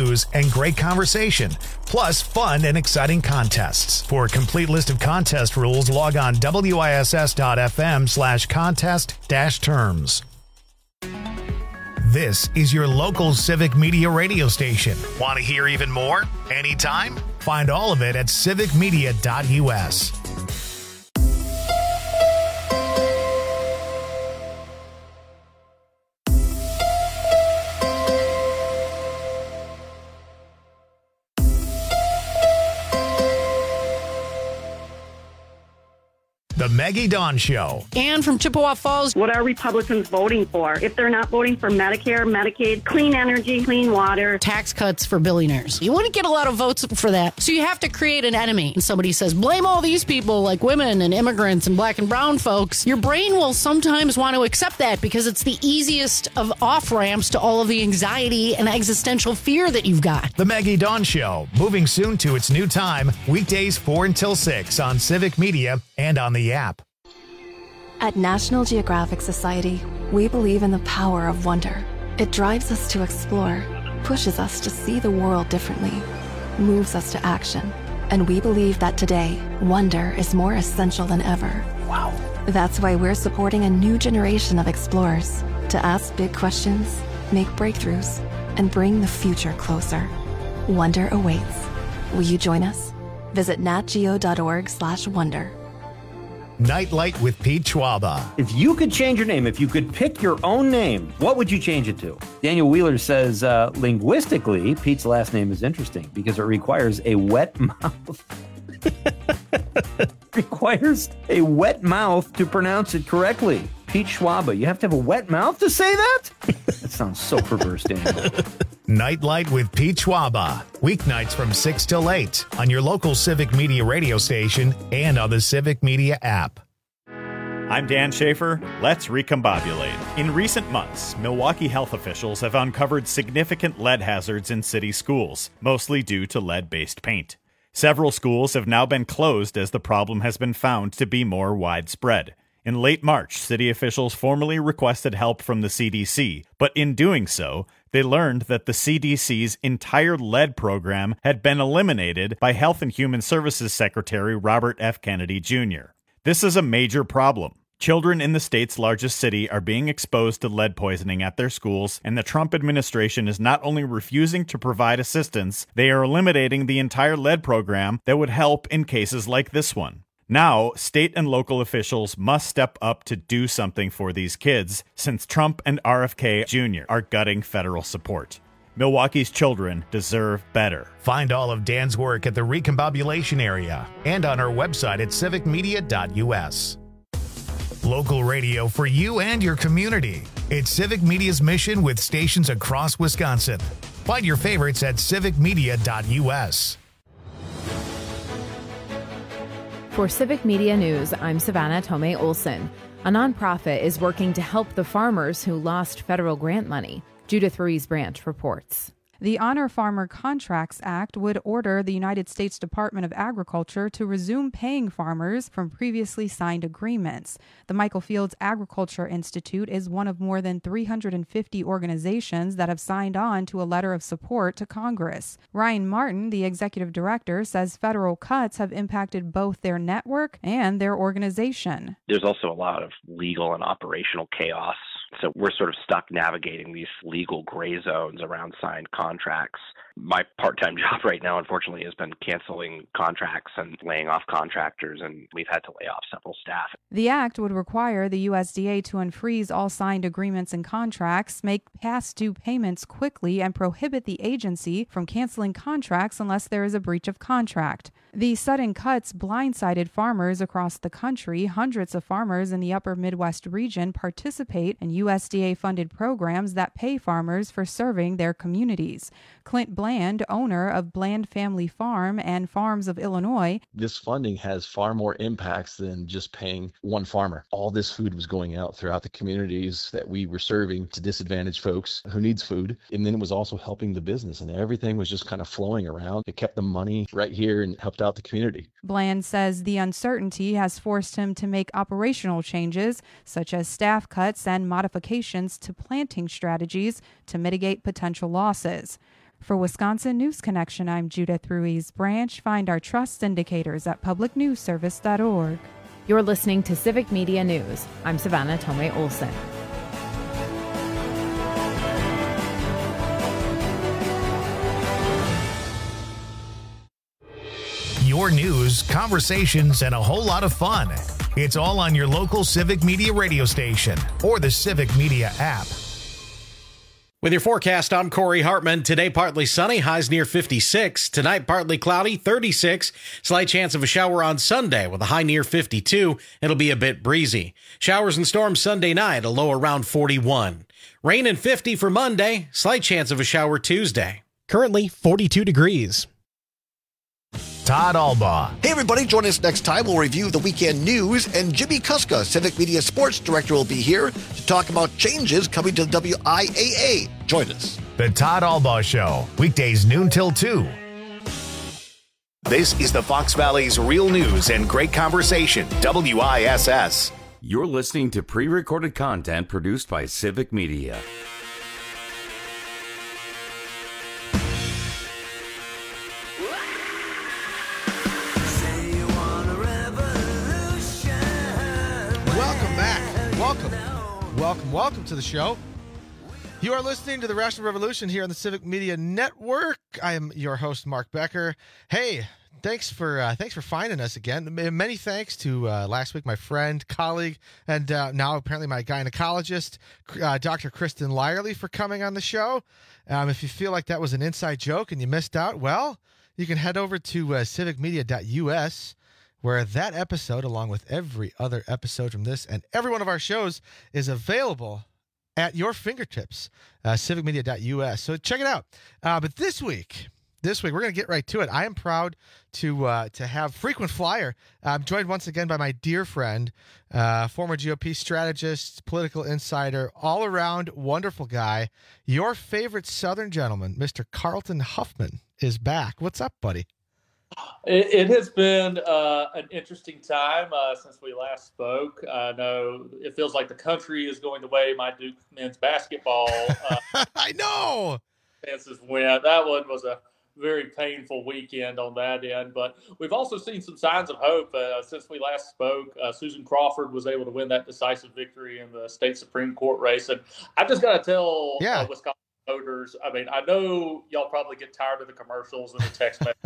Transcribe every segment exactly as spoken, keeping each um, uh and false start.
news, and great conversation, plus fun and exciting contests. For a complete list of contest rules, log on wiss.fm slash contest dash terms. This is your local Civic Media radio station. Want to hear even more? Anytime? Find all of it at civic media dot u s. The Maggie Dawn Show. And from Chippewa Falls. What are Republicans voting for? If they're not voting for Medicare, Medicaid, clean energy, clean water. Tax cuts for billionaires. You wouldn't get a lot of votes for that. So you have to create an enemy. And somebody says, blame all these people like women and immigrants and black and brown folks. Your brain will sometimes want to accept that because it's the easiest of off-ramps to all of the anxiety and existential fear that you've got. The Maggie Dawn Show, moving soon to its new time, weekdays four until six on Civic Media and on the app. At National Geographic Society, we believe in the power of wonder. It drives us to explore, pushes us to see the world differently, moves us to action. And we believe that today, wonder is more essential than ever. Wow. That's why we're supporting a new generation of explorers to ask big questions, make breakthroughs, and bring the future closer. Wonder awaits. Will you join us? Visit natgeo.org slash wonder. Nightlight with Pete Schwaba. If you could change your name, if you could pick your own name, what would you change it to? Daniel Wheeler says, uh, linguistically, Pete's last name is interesting because it requires a wet mouth. requires a wet mouth to pronounce it correctly. Pete Schwaba, you have to have a wet mouth to say that? That sounds so perverse, Daniel. Nightlight with Pete Schwaba. Weeknights from six till eight on your local Civic Media radio station and on the Civic Media app. I'm Dan Schaefer. Let's recombobulate. In recent months, Milwaukee health officials have uncovered significant lead hazards in city schools, mostly due to lead-based paint. Several schools have now been closed as the problem has been found to be more widespread. In late March, city officials formally requested help from the C D C, but in doing so, they learned that the C D C's entire lead program had been eliminated by Health and Human Services Secretary Robert F. Kennedy Junior This is a major problem. Children in the state's largest city are being exposed to lead poisoning at their schools, and the Trump administration is not only refusing to provide assistance, they are eliminating the entire lead program that would help in cases like this one. Now, state and local officials must step up to do something for these kids, since Trump and R F K Junior are gutting federal support. Milwaukee's children deserve better. Find all of Dan's work at the Recombobulation area and on our website at civic media dot u s. Local radio for you and your community. It's Civic Media's mission with stations across Wisconsin. Find your favorites at civic media dot u s. For Civic Media News, I'm Savannah Tomei Olson. A nonprofit is working to help the farmers who lost federal grant money. Judith Ruiz Branch reports. The Honor Farmer Contracts Act would order the United States Department of Agriculture to resume paying farmers from previously signed agreements. The Michael Fields Agriculture Institute is one of more than three hundred fifty organizations that have signed on to a letter of support to Congress. Ryan Martin, the executive director, says federal cuts have impacted both their network and their organization. There's also a lot of legal and operational chaos. So we're sort of stuck navigating these legal gray zones around signed contracts. My part-time job right now, unfortunately, has been canceling contracts and laying off contractors, and we've had to lay off several staff. The act would require the U S D A to unfreeze all signed agreements and contracts, make past due payments quickly, and prohibit the agency from canceling contracts unless there is a breach of contract. The sudden cuts blindsided farmers across the country. Hundreds of farmers in the upper Midwest region participate in U S D A-funded programs that pay farmers for serving their communities. Clint Bland, owner of Bland Family Farm and Farms of Illinois. This funding has far more impacts than just paying one farmer. All this food was going out throughout the communities that we were serving to disadvantaged folks who needs food. And then it was also helping the business, and everything was just kind of flowing around. It kept the money right here and helped out the community. Bland says the uncertainty has forced him to make operational changes, such as staff cuts and modifications to planting strategies to mitigate potential losses. For Wisconsin News Connection, I'm Judith Ruiz Branch. Find our trust indicators at public news service dot org. You're listening to Civic Media News. I'm Savannah Tomei Olson. Your news, conversations, and a whole lot of fun. It's all on your local Civic Media radio station or the Civic Media app. With your forecast, I'm Corey Hartman. Today, partly sunny, highs near fifty-six. Tonight, partly cloudy, thirty-six. Slight chance of a shower on Sunday with a high near fifty-two. It'll be a bit breezy. Showers and storms Sunday night, a low around forty-one. Rain and fifty for Monday. Slight chance of a shower Tuesday. Currently, forty-two degrees. Todd Albaugh. Hey, everybody. Join us next time. We'll review the weekend news, and Jimmy Kuska, Civic Media Sports Director, will be here to talk about changes coming to the W I A A. Join us. The Todd Albaugh Show, weekdays noon till two. This is the Fox Valley's real news and great conversation, W I S S. You're listening to pre-recorded content produced by Civic Media. Welcome, welcome, welcome to the show. You are listening to the Rational Revolution here on the Civic Media Network. I am your host, Mark Becker. Hey, thanks for uh, thanks for finding us again. Many thanks to uh, last week my friend, colleague, and uh, now apparently my gynecologist, uh, Doctor Kristen Lyerly, for coming on the show. Um, if you feel like that was an inside joke and you missed out, well, you can head over to uh, civic media dot U S, where that episode, along with every other episode from this and every one of our shows, is available at your fingertips, uh, civic media dot U S. So check it out. Uh, but this week, this week, we're going to get right to it. I am proud to uh, to have frequent flyer. I'm joined once again by my dear friend, uh, former G O P strategist, political insider, all-around wonderful guy. Your favorite Southern gentleman, Mister Carlton Huffman, is back. What's up, buddy? It, it has been uh, an interesting time uh, since we last spoke. I know it feels like the country is going the way my Duke men's basketball uh, I know chances went. That one was a very painful weekend on that end, but we've also seen some signs of hope uh, since we last spoke. Uh, Susan Crawford was able to win that decisive victory in the state Supreme Court race, and I've just got to tell yeah. uh, Wisconsin voters, I mean, I know y'all probably get tired of the commercials and the text messages.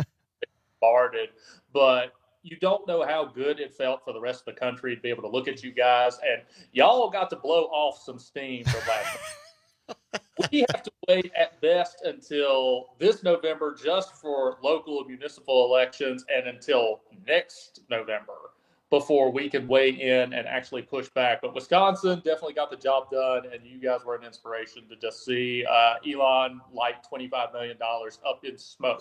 But you don't know how good it felt for the rest of the country to be able to look at you guys, and y'all got to blow off some steam from last night. We have to wait at best until this November just for local and municipal elections, and until next November before we can weigh in and actually push back. But Wisconsin definitely got the job done, and you guys were an inspiration to just see uh, Elon light twenty-five million dollars up in smoke.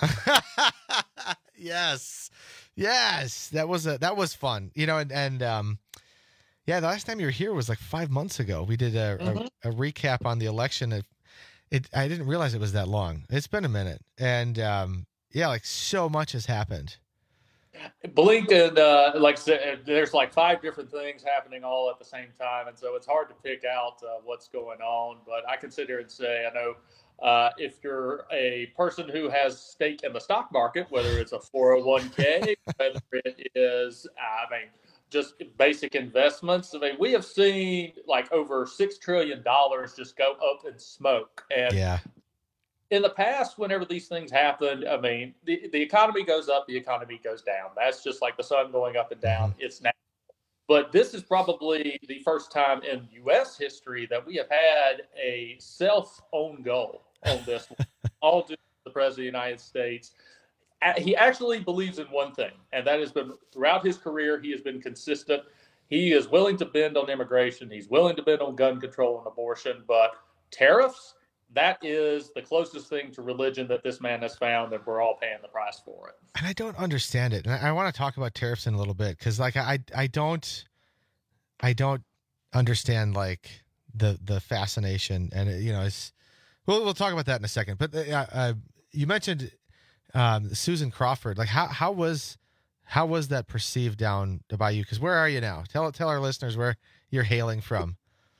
Yes. Yes. That was a, that was fun. You know, and, and um, yeah, the last time you were here was like five months ago. We did a, mm-hmm. a, a recap on the election. It, it, I didn't realize it was that long. It's been a minute. And um, yeah, like so much has happened. Blink and uh, like I said, there's like five different things happening all at the same time. And so it's hard to pick out uh, what's going on, but I can sit here and say, I know, Uh, if you're a person who has stake in the stock market, whether it's a four oh one k, whether it is, I mean, just basic investments. I mean, we have seen like over six trillion dollars just go up in smoke. And yeah. in the past, whenever these things happened, I mean, the, the economy goes up, the economy goes down. That's just like the sun going up and down. Mm-hmm. It's natural. But this is probably the first time in U S history that we have had a self-owned goal on this one, all due to the President of the United States. He actually believes in one thing, and that has been throughout his career, he has been consistent. He is willing to bend on immigration. He's willing to bend on gun control and abortion. But tariffs, that is the closest thing to religion that this man has found, and we're all paying the price for it. And I don't understand it. And I, I want to talk about tariffs in a little bit because, like, I, I don't, I don't understand like the the fascination, and it, you know, it's. We'll we'll talk about that in a second. But uh, uh, you mentioned um, Susan Crawford. Like, how how was how was that perceived down by you? Because where are you now? Tell tell our listeners where you're hailing from.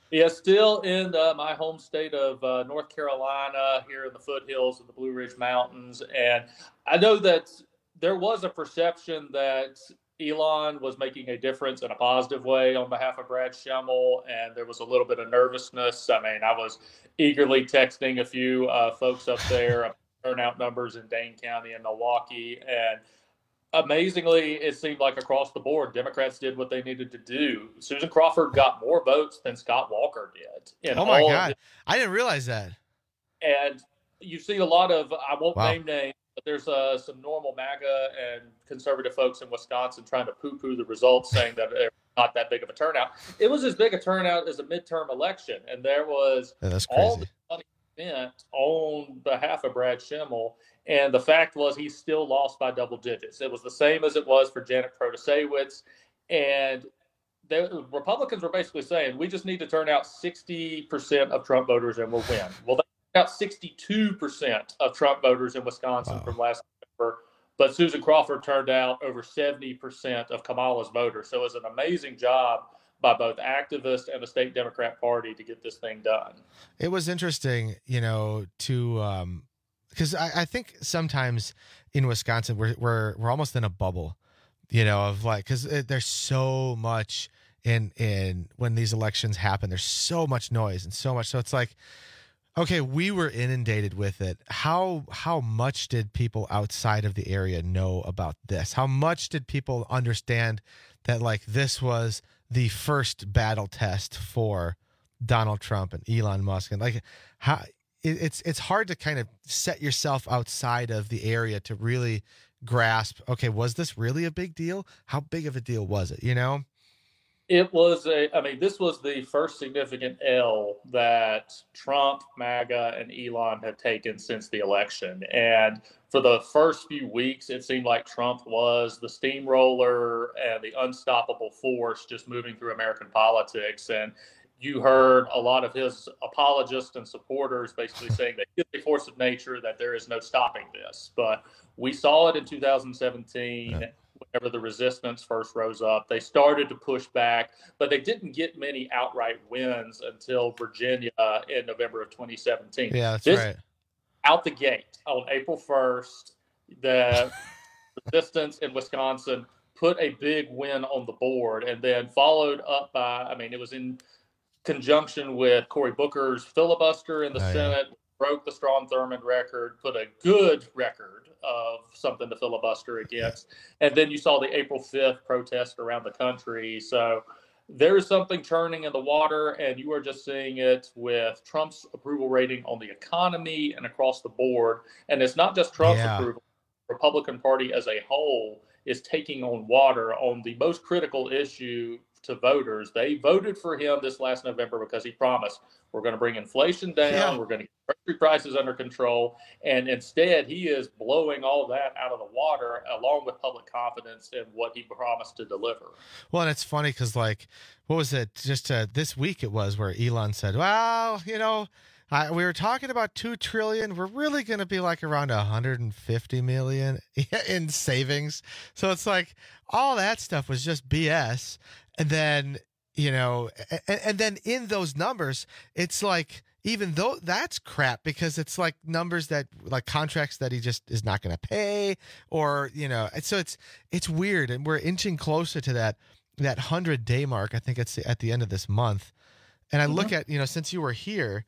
Yeah, still in uh, my home state of uh, North Carolina, here in the foothills of the Blue Ridge Mountains. And I know that there was a perception that Elon was making a difference in a positive way on behalf of Brad Schemmel, and there was a little bit of nervousness. I mean, I was eagerly texting a few uh, folks up there about turnout numbers in Dane County and Milwaukee, and amazingly, it seemed like across the board, Democrats did what they needed to do. Susan Crawford got more votes than Scott Walker did. In oh, my all God. I didn't realize that. And you see a lot of, I won't Wow. name names, but there's uh, some normal MAGA and conservative folks in Wisconsin trying to poo-poo the results, saying that it's not that big of a turnout. It was as big a turnout as a midterm election, and there was Yeah, that's all crazy. the money spent on behalf of Brad Schemmel. And the fact was he still lost by double digits. It was the same as it was for Janet Protasewicz. And the Republicans were basically saying, we just need to turn out sixty percent of Trump voters and we'll win. Well, they turned out sixty-two percent of Trump voters in Wisconsin Wow. from last November. But Susan Crawford turned out over seventy percent of Kamala's voters. So it was an amazing job by both activists and the state Democrat Party to get this thing done. It was interesting, you know, to um, because I, I think sometimes in Wisconsin we're we're we're almost in a bubble, you know, of like because there's so much in in when these elections happen. There's so much noise and so much. So it's like, okay, we were inundated with it. How how much did people outside of the area know about this? How much did people understand that like this was the first battle test for Donald Trump and Elon Musk, and like how it, it's it's hard to kind of set yourself outside of the area to really grasp, okay, was this really a big deal? How big of a deal was it, you know? It was a, I mean, this was the first significant L that Trump, MAGA, and Elon have taken since the election. And for the first few weeks, it seemed like Trump was the steamroller and the unstoppable force just moving through American politics. And you heard a lot of his apologists and supporters basically saying that he's a force of nature, that there is no stopping this. But we saw it in two thousand seventeen. Yeah. Whenever the resistance first rose up, they started to push back, but they didn't get many outright wins until Virginia in November of twenty seventeen. Yeah, that's this, right. Out the gate on April first, the resistance in Wisconsin put a big win on the board, and then followed up by, I mean, it was in conjunction with Cory Booker's filibuster in the oh, Senate, yeah. broke the Strom Thurmond record, put a good record of something to filibuster against. And then you saw the April fifth protest around the country. So there is something churning in the water, and you are just seeing it with Trump's approval rating on the economy and across the board. And it's not just Trump's yeah. approval. The Republican Party as a whole is taking on water on the most critical issue to voters. They voted for him this last November because he promised, we're going to bring inflation down, yeah. we're going to get grocery prices under control, and instead he is blowing all that out of the water, along with public confidence in what he promised to deliver. Well, and it's funny because, like, what was it? Just uh, this week it was where Elon said, well, you know, I, we were talking about two trillion. We're really going to be like around one hundred fifty million in savings. So it's like all that stuff was just B S. And then, you know, and, and then in those numbers, it's like, even though that's crap, because it's like numbers that like contracts that he just is not going to pay, or, you know, so it's, it's weird. And we're inching closer to that, that hundred day mark. I think it's at the end of this month. And I mm-hmm. look at, you know, since you were here,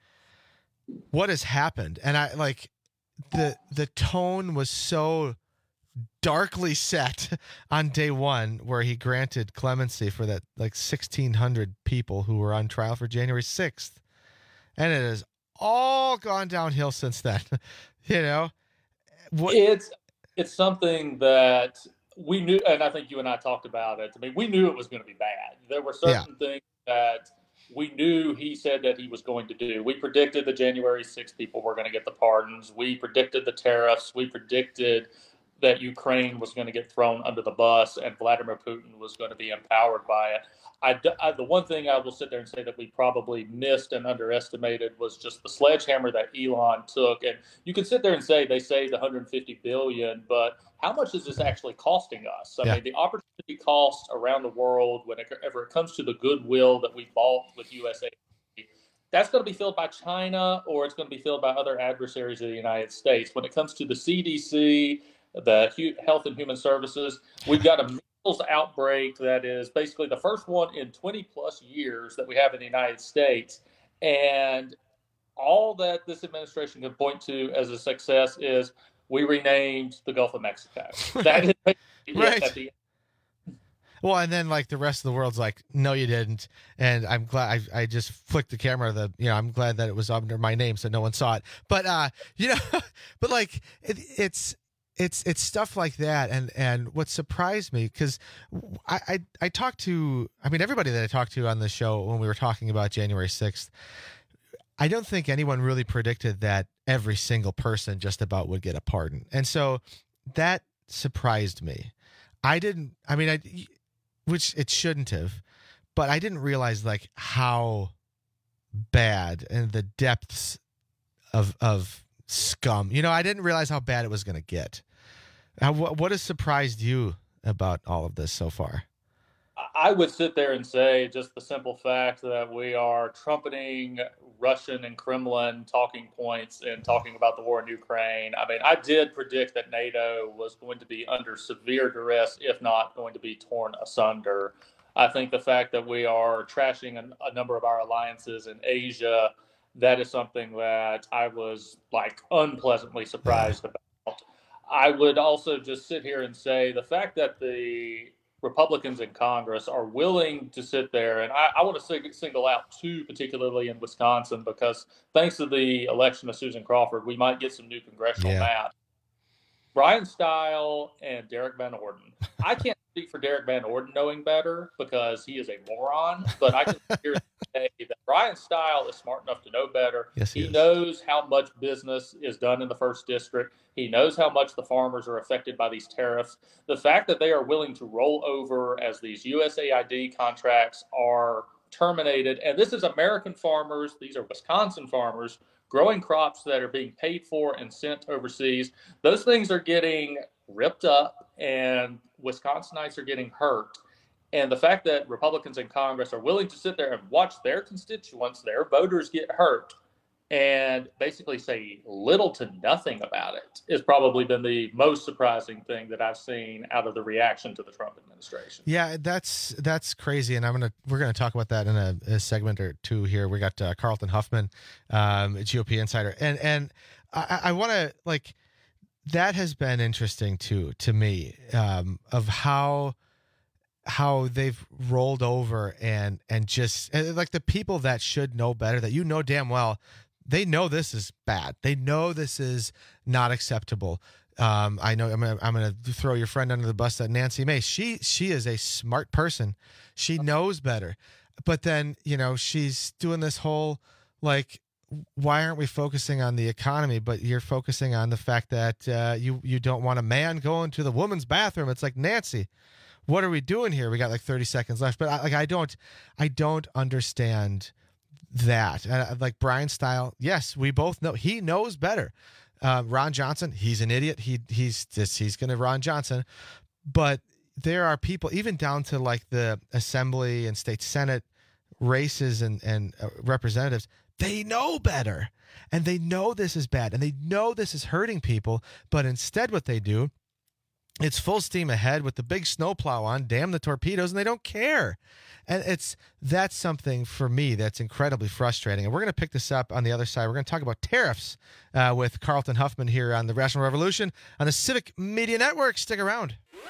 what has happened? And I like the, the tone was so darkly set on day one, where he granted clemency for that like sixteen hundred people who were on trial for January sixth. And it has all gone downhill since then. You know, what it's, it's something that we knew. And I think you and I talked about it. I mean, we knew it was going to be bad. There were certain yeah. things that we knew he said that he was going to do. We predicted the January sixth people were going to get the pardons. We predicted the tariffs. We predicted that Ukraine was going to get thrown under the bus and Vladimir Putin was going to be empowered by it. I, I, the one thing I will sit there and say that we probably missed and underestimated was just the sledgehammer that Elon took. And you can sit there and say they saved one hundred fifty billion dollars, but how much is this actually costing us? I yeah. mean, the opportunity cost around the world, whenever it comes to the goodwill that we bought with U S A that's going to be filled by China, or it's going to be filled by other adversaries of the United States. When it comes to the C D C, the Health and Human Services, we've got a measles outbreak that is basically the first one in twenty plus years that we have in the United States. And all that this administration can point to as a success is we renamed the Gulf of Mexico. That is right. at the end. Well, and then like the rest of the world's like, no, you didn't. And I'm glad I, I just flicked the camera. The you know, I'm glad that it was under my name so no one saw it. But uh, you know, but like it, it's it's it's stuff like that. And and what surprised me, because I, I I talked to I mean everybody that I talked to on the show when we were talking about January sixth. I don't think anyone really predicted that every single person just about would get a pardon. And so that surprised me. I didn't, I mean, I, which it shouldn't have, but I didn't realize like how bad and the depths of, of scum, you know, I didn't realize how bad it was going to get. Now, what, what has surprised you about all of this so far? I would sit there and say just the simple fact that we are trumpeting Russian and Kremlin talking points and talking about the war in Ukraine. I mean, I did predict that NATO was going to be under severe duress, if not going to be torn asunder. I think the fact that we are trashing a, a number of our alliances in Asia, that is something that I was like unpleasantly surprised about. I would also just sit here and say the fact that the Republicans in Congress are willing to sit there, and I, I want to sing, single out two, particularly in Wisconsin, because thanks to the election of Susan Crawford, we might get some new congressional yeah. maps. Brian Stile and Derek Van Orden. I can't speak for Derek Van Orden knowing better because he is a moron, but I can hear say that Brian Stile is smart enough to know better. Yes, he he is. knows how much business is done in the first district. He knows how much the farmers are affected by these tariffs. The fact that they are willing to roll over as these U S A I D contracts are terminated, and this is American farmers, these are Wisconsin farmers, growing crops that are being paid for and sent overseas. Those things are getting ripped up, and Wisconsinites are getting hurt. And the fact that Republicans in Congress are willing to sit there and watch their constituents, their voters get hurt, and basically say little to nothing about it has probably been the most surprising thing that I've seen out of the reaction to the Trump administration. Yeah, that's that's crazy, and I'm gonna we're gonna talk about that in a, a segment or two here. We got uh, Carlton Huffman, um, G O P insider, and and I, I want to like that has been interesting too to me um, of how how they've rolled over and and just and like the people that should know better, that you know damn well. They know this is bad. They know this is not acceptable. Um, I know I'm gonna, I'm going to throw your friend under the bus, that Nancy Mace. She she is a smart person. She knows better. But then, you know, she's doing this whole, like, why aren't we focusing on the economy? But you're focusing on the fact that uh, you, you don't want a man going to the woman's bathroom. It's like, Nancy, what are we doing here? We got like thirty seconds left. But I, like, I don't, I don't understand that. Uh, like Brian Stile, yes, we both know he knows better. Uh, Ron Johnson, he's an idiot. He he's just he's going to Ron Johnson. But there are people, even down to like the assembly and state senate races and and uh, representatives, they know better, and they know this is bad, and they know this is hurting people. But instead, what they do, it's full steam ahead with the big snowplow on, damn the torpedoes, and they don't care. And it's that's something for me that's incredibly frustrating. And we're going to pick this up on the other side. We're going to talk about tariffs uh, with Carlton Huffman here on the Rational Revolution on the Civic Media Network. Stick around.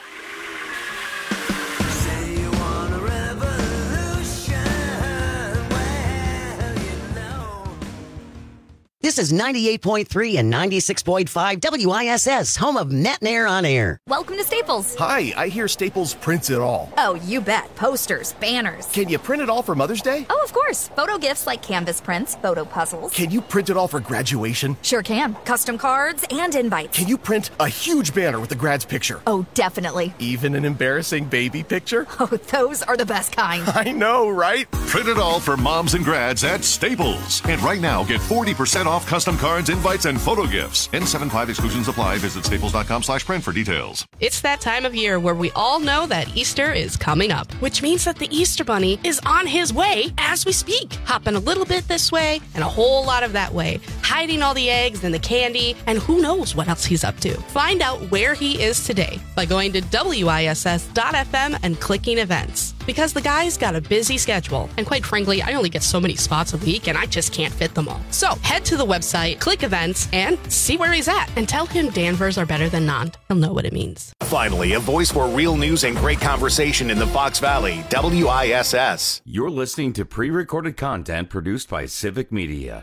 This is ninety-eight point three and ninety-six point five W I S S, home of Net and Air on Air. Welcome to Staples. Hi, I hear Staples prints it all. Oh, you bet. Posters, banners. Can you print it all for Mother's Day? Oh, of course. Photo gifts like canvas prints, photo puzzles. Can you print it all for graduation? Sure can. Custom cards and invites. Can you print a huge banner with the grad's picture? Oh, definitely. Even an embarrassing baby picture? Oh, those are the best kind. I know, right? Print it all for moms and grads at Staples. And right now, get forty percent off off custom cards, invites, and photo gifts. N seventy-five exclusions apply. Visit staples.com slash print for details. It's that time of year where we all know that Easter is coming up, which means that the Easter Bunny is on his way as we speak, hopping a little bit this way and a whole lot of that way, hiding all the eggs and the candy, and who knows what else he's up to. Find out where he is today by going to W I S S dot F M and clicking events. Because the guy's got a busy schedule, and quite frankly, I only get so many spots a week and I just can't fit them all. So head to the website, click events, and see where he's at, and tell him Danvers are better than Nant. He'll know what it means. Finally, a voice for real news and great conversation in the Fox Valley, W I S S. You're listening to pre-recorded content produced by Civic Media.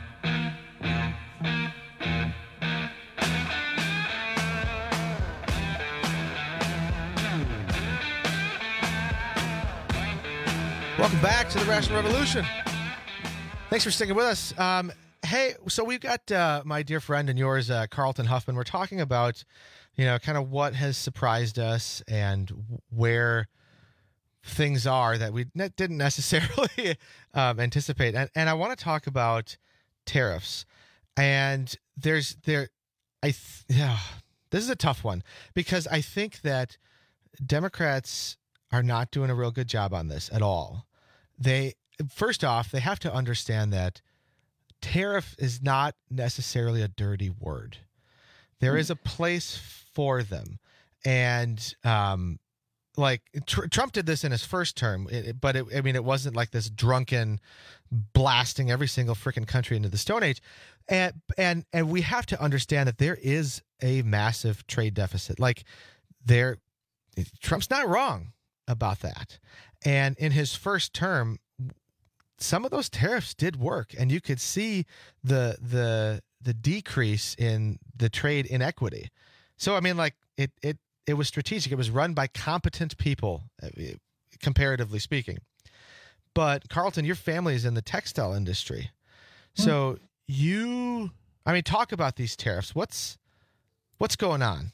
Welcome back to the Rational Revolution. Thanks for sticking with us. Um, hey, so we've got uh, my dear friend and yours, uh, Carlton Huffman. We're talking about, you know, kind of what has surprised us and where things are that we ne- didn't necessarily um, anticipate. And, and I want to talk about tariffs. And there's there, I th- yeah, this is a tough one because I think that Democrats are not doing a real good job on this at all. They, first off, they have to understand that tariff is not necessarily a dirty word. There is a place for them. And, um, like tr- Trump did this in his first term, it, but it, I mean, it wasn't like this drunken blasting every single freaking country into the Stone Age. And, and, and we have to understand that there is a massive trade deficit. Like there, Trump's not wrong about that. And in his first term, some of those tariffs did work, and you could see the the the decrease in the trade inequity. So I mean, like it it it was strategic. It was run by competent people, comparatively speaking. But Carlton, your family is in the textile industry, so mm. you, I mean, talk about these tariffs. What's what's going on?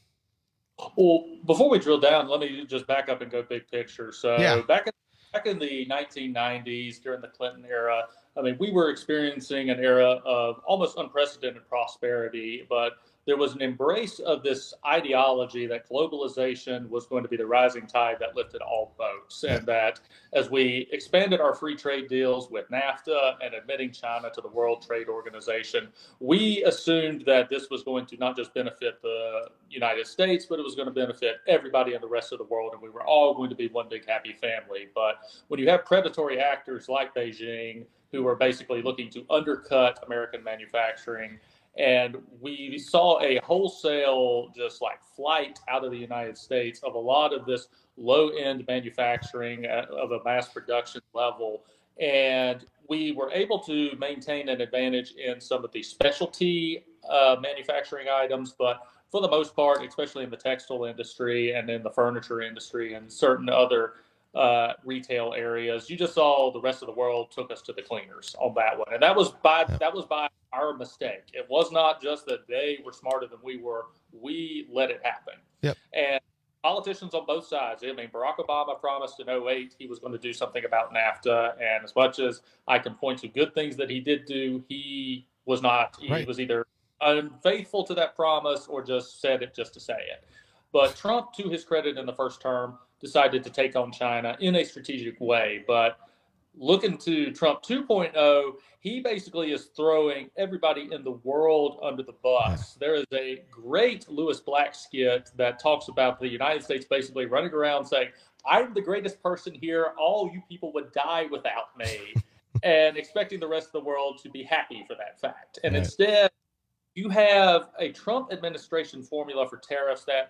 Well, before we drill down, let me just back up and go big picture. So yeah. back in back in the nineteen nineties, during the Clinton era, I mean, we were experiencing an era of almost unprecedented prosperity, but there was an embrace of this ideology that globalization was going to be the rising tide that lifted all boats, and that as we expanded our free trade deals with NAFTA and admitting China to the World Trade Organization, we assumed that this was going to not just benefit the United States, but it was going to benefit everybody in the rest of the world, and we were all going to be one big happy family. But when you have predatory actors like Beijing, who are basically looking to undercut American manufacturing, and we saw a wholesale just like flight out of the United States of a lot of this low-end manufacturing at, of a mass production level. And we were able to maintain an advantage in some of the specialty uh, manufacturing items, but for the most part, especially in the textile industry and in the furniture industry and certain other uh, retail areas, you just saw the rest of the world took us to the cleaners on that one. And that was by, that was by our mistake. It was not just that they were smarter than we were. We let it happen. Yep. And politicians on both sides. I mean, Barack Obama promised in oh eight he was going to do something about NAFTA. And as much as I can point to good things that he did do, he was not, he right. was either unfaithful to that promise or just said it just to say it. But Trump, to his credit in the first term, decided to take on China in a strategic way. But looking to Trump two point oh, he basically is throwing everybody in the world under the bus. There is a great Lewis Black skit that talks about the United States basically running around saying, I'm the greatest person here. All you people would die without me, and expecting the rest of the world to be happy for that fact. And right. instead, you have a Trump administration formula for tariffs that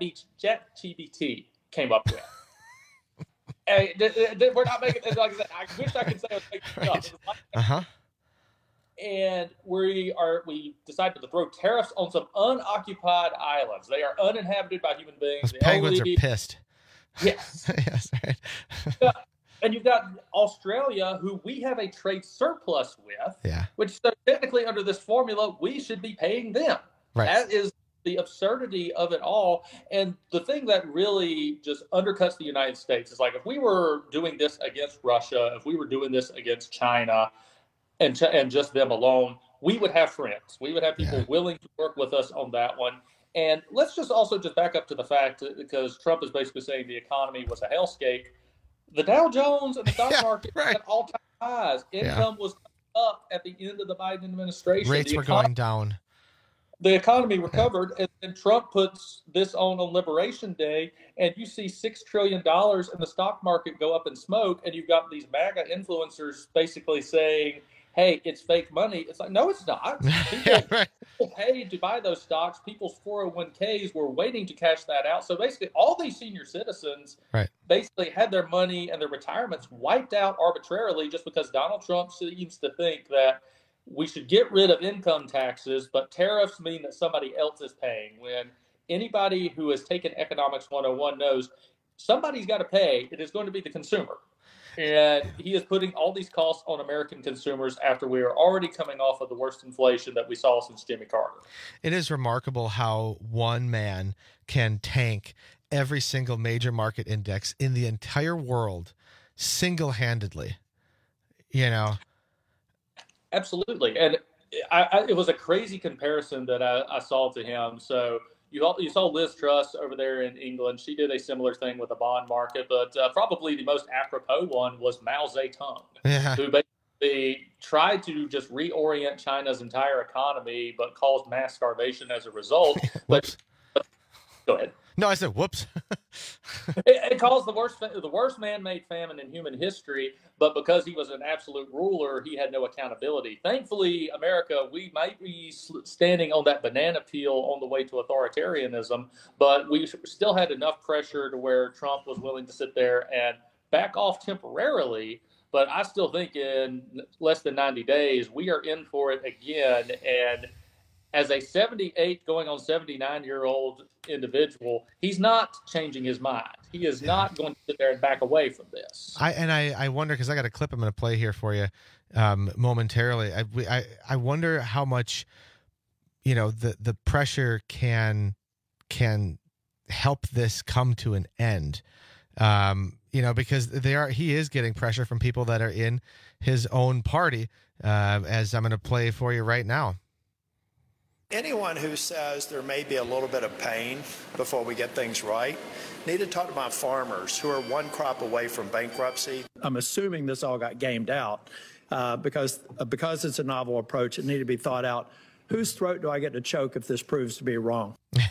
ChatGPT came up with. Hey, th- th- we're not making it like that. I wish I could say I was making it right. up. Like, uh-huh. And we are we decided to throw tariffs on some unoccupied islands. They are uninhabited by human beings. Those penguins only... are pissed. Yes. yes. Right. uh, and you've got Australia, who we have a trade surplus with. Yeah. Which so technically, under this formula, we should be paying them. Right. That is the absurdity of it all. And the thing that really just undercuts the United States is like, if we were doing this against Russia, if we were doing this against China and, ch- and just them alone, we would have friends. We would have people yeah. willing to work with us on that one. And let's just also just back up to the fact, because Trump is basically saying the economy was a hellscape. The Dow Jones and the stock yeah, market right. had all-time highs. Income yeah. was up at the end of the Biden administration. Rates the were economy, going down. The economy recovered, yeah. and, and Trump puts this on on Liberation Day, and you see six trillion dollars in the stock market go up in smoke, and you've got these MAGA influencers basically saying, hey, it's fake money. It's like, no, it's not. People, yeah, right. people paid to buy those stocks. People's four oh one k's were waiting to cash that out. So basically, all these senior citizens right. basically had their money and their retirements wiped out arbitrarily just because Donald Trump seems to think that we should get rid of income taxes, but tariffs mean that somebody else is paying. When anybody who has taken Economics one oh one knows somebody's got to pay, it is going to be the consumer. And he is putting all these costs on American consumers after we are already coming off of the worst inflation that we saw since Jimmy Carter. It is remarkable how one man can tank every single major market index in the entire world single-handedly. You know? Absolutely. And I, I, it was a crazy comparison that I, I saw to him. So You, all, you saw Liz Truss over there in England. She did a similar thing with the bond market, but uh, probably the most apropos one was Mao Zedong, yeah. who basically tried to just reorient China's entire economy, but caused mass starvation as a result. but, but go ahead. No, I said whoops. it, it caused the worst the worst man-made famine in human history, but because he was an absolute ruler, he had no accountability. Thankfully, America, we might be standing on that banana peel on the way to authoritarianism, but we still had enough pressure to where Trump was willing to sit there and back off temporarily. But I still think in less than ninety days, we are in for it again. And as a seventy-eight going on seventy-nine-year-old individual, he's not changing his mind. He is yeah. not going to sit there and back away from this. I and I, I wonder, because I got a clip I'm going to play here for you um, momentarily. I, I I wonder how much, you know, the the pressure can can help this come to an end. Um, you know, because they are he is getting pressure from people that are in his own party, uh, as I'm going to play for you right now. Anyone who says there may be a little bit of pain before we get things right need to talk about farmers who are one crop away from bankruptcy. I'm assuming this all got gamed out uh, because uh, because it's a novel approach. It needed to be thought out. Whose throat do I get to choke if this proves to be wrong?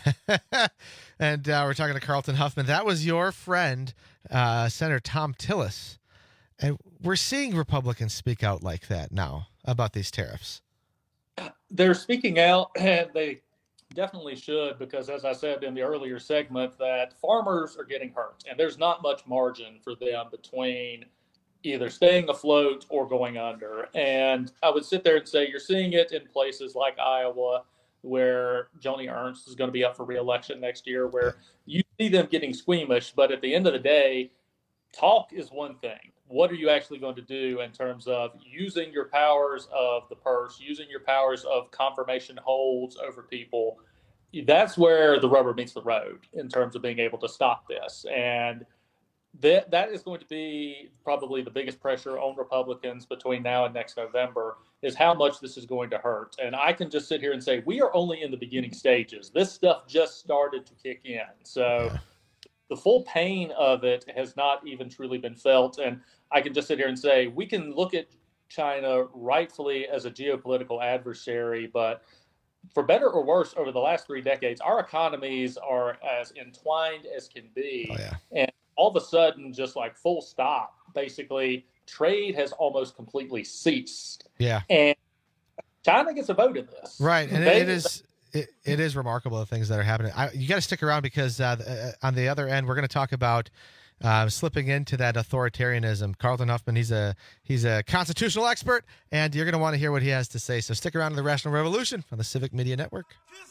And uh, we're talking to Carlton Huffman. That was your friend, uh, Senator Thom Tillis. And we're seeing Republicans speak out like that now about these tariffs. They're speaking out, and they definitely should, because as I said in the earlier segment, that farmers are getting hurt, and there's not much margin for them between either staying afloat or going under. And I would sit there and say you're seeing it in places like Iowa, where Joni Ernst is going to be up for re-election next year, where you see them getting squeamish, but at the end of the day, talk is one thing. What are you actually going to do in terms of using your powers of the purse, using your powers of confirmation holds over people? That's where the rubber meets the road in terms of being able to stop this. And that that is going to be probably the biggest pressure on Republicans between now and next November, is how much this is going to hurt. And I can just sit here and say, we are only in the beginning stages. This stuff just started to kick in. So the full pain of it has not even truly been felt. And I can just sit here and say, we can look at China rightfully as a geopolitical adversary, but for better or worse, over the last three decades, our economies are as entwined as can be. Oh, yeah. And all of a sudden, just like full stop, basically, trade has almost completely ceased. Yeah. And China gets a vote in this. Right. And They- it is it, it is remarkable the things that are happening. I, you got to stick around, because uh, on the other end, we're going to talk about uh, slipping into that authoritarianism. Carlton Huffman, he's a he's a constitutional expert, and you're going to want to hear what he has to say. So stick around to the Rational Revolution on the Civic Media Network.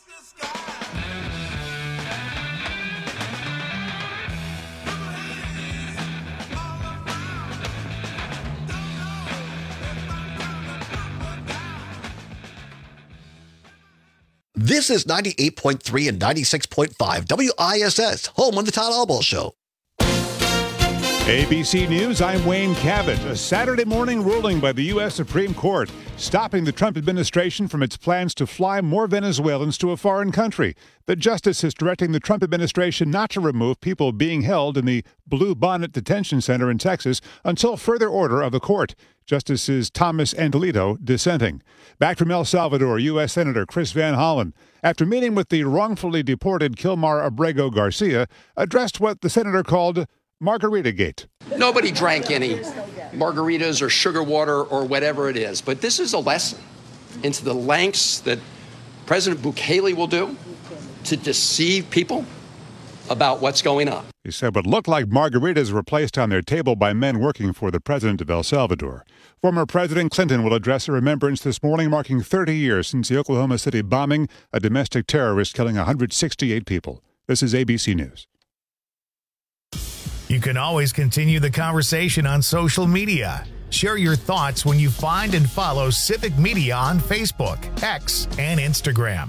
This is ninety-eight point three and ninety-six point five W I S S, home of the Todd Albaugh Show. A B C News, I'm Wayne Cabot. A Saturday morning ruling by the U S Supreme Court stopping the Trump administration from its plans to fly more Venezuelans to a foreign country. The justice is directing the Trump administration not to remove people being held in the Blue Bonnet Detention Center in Texas until further order of the court. Justices Thomas and Alito dissenting. Back from El Salvador, U S Senator Chris Van Hollen, after meeting with the wrongfully deported Kilmar Abrego Garcia, addressed what the senator called Margaritagate. Nobody drank any margaritas or sugar water or whatever it is, but this is a lesson into the lengths that President Bukele will do to deceive people about what's going on. He said what looked like margaritas were placed on their table by men working for the president of El Salvador. Former President Clinton will address a remembrance this morning marking thirty years since the Oklahoma City bombing, a domestic terrorist killing one hundred sixty-eight people. This is A B C News. You can always continue the conversation on social media. Share your thoughts when you find and follow Civic Media on Facebook, X, and Instagram.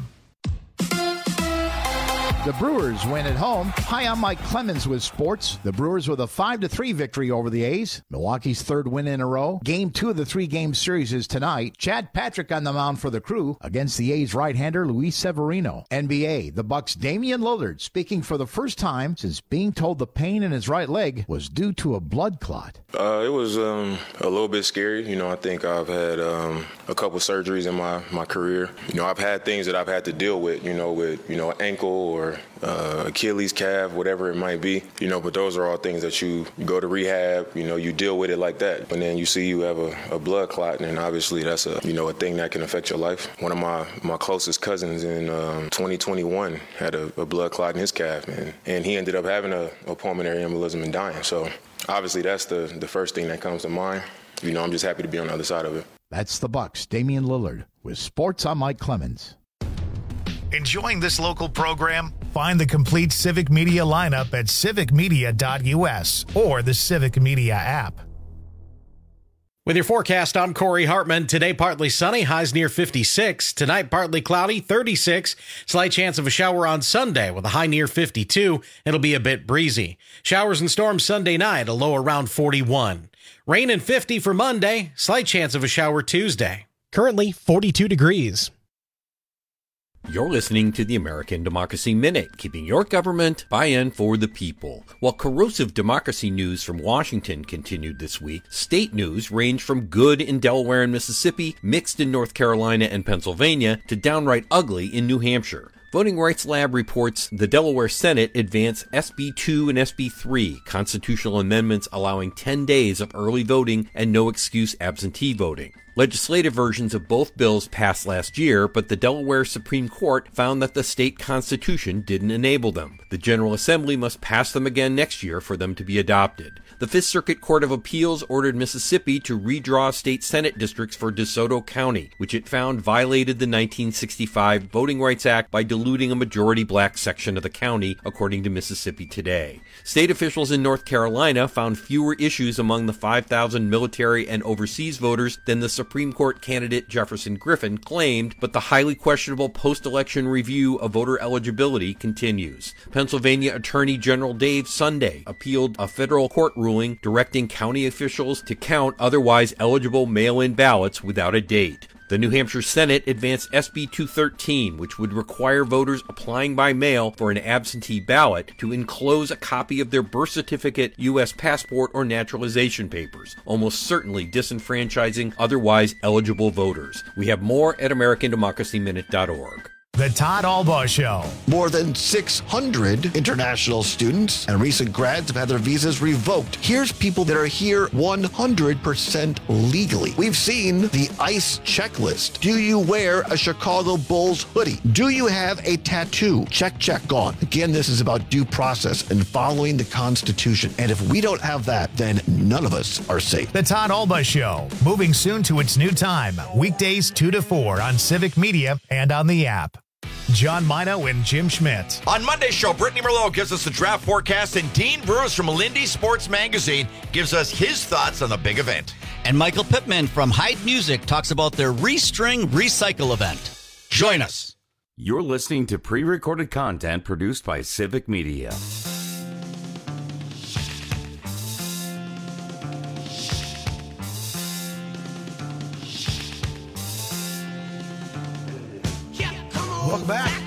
The Brewers win at home. Hi, I'm Mike Clemens with sports. The Brewers with a five to three victory over the A's. Milwaukee's third win in a row. Game two of the three-game series is tonight. Chad Patrick on the mound for the Crew against the A's right-hander Luis Severino. N B A, the Bucks' Damian Lillard speaking for the first time since being told the pain in his right leg was due to a blood clot. Uh, it was um, a little bit scary. You know, I think I've had um, a couple surgeries in my, my career. You know, I've had things that I've had to deal with, you know, with, you know, ankle or uh, Achilles, calf, whatever it might be. You know, but those are all things that you, you go to rehab, you know, you deal with it like that. But then you see you have a, a blood clot, and obviously that's a, you know, a thing that can affect your life. One of my, my closest cousins in um, twenty twenty-one had a, a blood clot in his calf, and, and he ended up having a, a pulmonary embolism and dying. So obviously that's the, the first thing that comes to mind. You know, I'm just happy to be on the other side of it. That's the Bucks' Damian Lillard. With sports, I'm Mike Clemens. Enjoying this local program? Find the complete Civic Media lineup at civic media dot u s or the Civic Media app. With your forecast, I'm Corey Hartman. Today, partly sunny, highs near fifty-six. Tonight, partly cloudy, thirty-six. Slight chance of a shower on Sunday with a high near fifty-two. It'll be a bit breezy. Showers and storms Sunday night, a low around forty-one. Rain and fifty for Monday. Slight chance of a shower Tuesday. Currently, forty-two degrees. You're listening to the American Democracy Minute, keeping your government buy-in for the people. While corrosive democracy news from Washington continued this week, state news ranged from good in Delaware and Mississippi, mixed in North Carolina and Pennsylvania, to downright ugly in New Hampshire. Voting Rights Lab reports the Delaware Senate advanced S B two and S B three, constitutional amendments allowing ten days of early voting and no excuse absentee voting. Legislative versions of both bills passed last year, but the Delaware Supreme Court found that the state constitution didn't enable them. The General Assembly must pass them again next year for them to be adopted. The Fifth Circuit Court of Appeals ordered Mississippi to redraw state Senate districts for DeSoto County, which it found violated the nineteen sixty-five Voting Rights Act by diluting a majority black section of the county, according to Mississippi Today. State officials in North Carolina found fewer issues among the five thousand military and overseas voters than the Supreme Court candidate Jefferson Griffin claimed, but the highly questionable post-election review of voter eligibility continues. Pennsylvania Attorney General Dave Sunday appealed a federal court ruling directing county officials to count otherwise eligible mail-in ballots without a date. The New Hampshire Senate advanced S B two thirteen, which would require voters applying by mail for an absentee ballot to enclose a copy of their birth certificate, U S passport, or naturalization papers, almost certainly disenfranchising otherwise eligible voters. We have more at american democracy minute dot org. The Todd Albaugh Show. More than six hundred international students and recent grads have had their visas revoked. Here's people that are here one hundred percent legally. We've seen the ICE checklist. Do you wear a Chicago Bulls hoodie? Do you have a tattoo? Check, check, gone. Again, this is about due process and following the Constitution. And if we don't have that, then none of us are safe. The Todd Albaugh Show. Moving soon to its new time. Weekdays two to four on Civic Media and on the app. John Mino and Jim Schmidt. On Monday's show, Brittany Merlot gives us the draft forecast, and Dean Bruce from Lindy Sports Magazine gives us his thoughts on the big event. And Michael Pittman from Hyde Music talks about their Restring Recycle event. Join us. You're listening to pre-recorded content produced by Civic Media. Welcome back.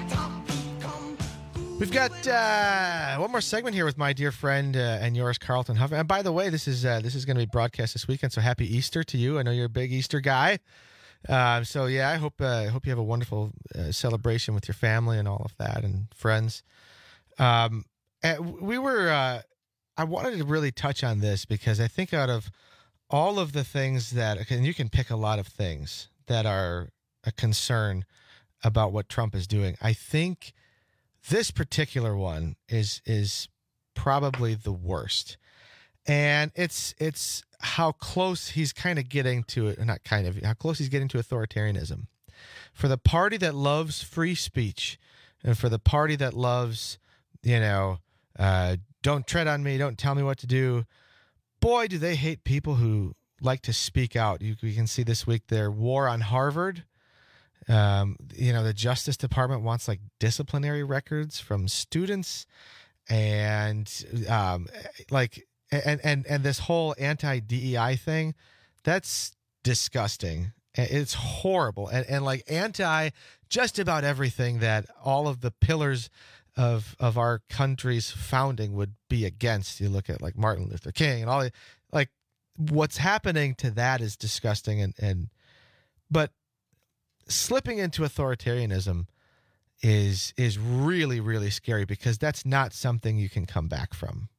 We've got uh, one more segment here with my dear friend uh, and yours, Carlton Huffman. And by the way, this is uh, this is going to be broadcast this weekend, so happy Easter to you. I know you're a big Easter guy. Uh, so, yeah, I hope uh, I hope you have a wonderful uh, celebration with your family and all of that and friends. Um, and we were uh, – I wanted to really touch on this because I think out of all of the things that – and you can pick a lot of things that are a concern about what Trump is doing. I think – this particular one is is probably the worst, and it's it's how close he's kind of getting to it. Not kind of how close he's getting to authoritarianism. For the party that loves free speech, and for the party that loves, you know, uh, don't tread on me, don't tell me what to do. Boy, do they hate people who like to speak out. You, you can see this week their war on Harvard. Um, you know, the Justice Department wants like disciplinary records from students and um, like and, and, and this whole anti-D E I thing, that's disgusting. It's horrible. And, and like anti just about everything that all of the pillars of of our country's founding would be against. You look at like Martin Luther King and all the, like what's happening to that is disgusting. And, and but slipping into authoritarianism is is really, really scary because that's not something you can come back from.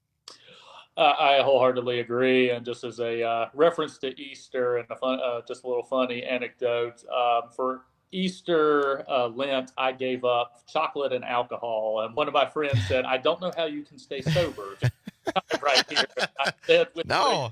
Uh, I wholeheartedly agree. And just as a uh, reference to Easter and a fun, uh, just a little funny anecdote, um, for Easter uh, Lent, I gave up chocolate and alcohol. And one of my friends said, I don't know how you can stay sober. Right here. I said with no.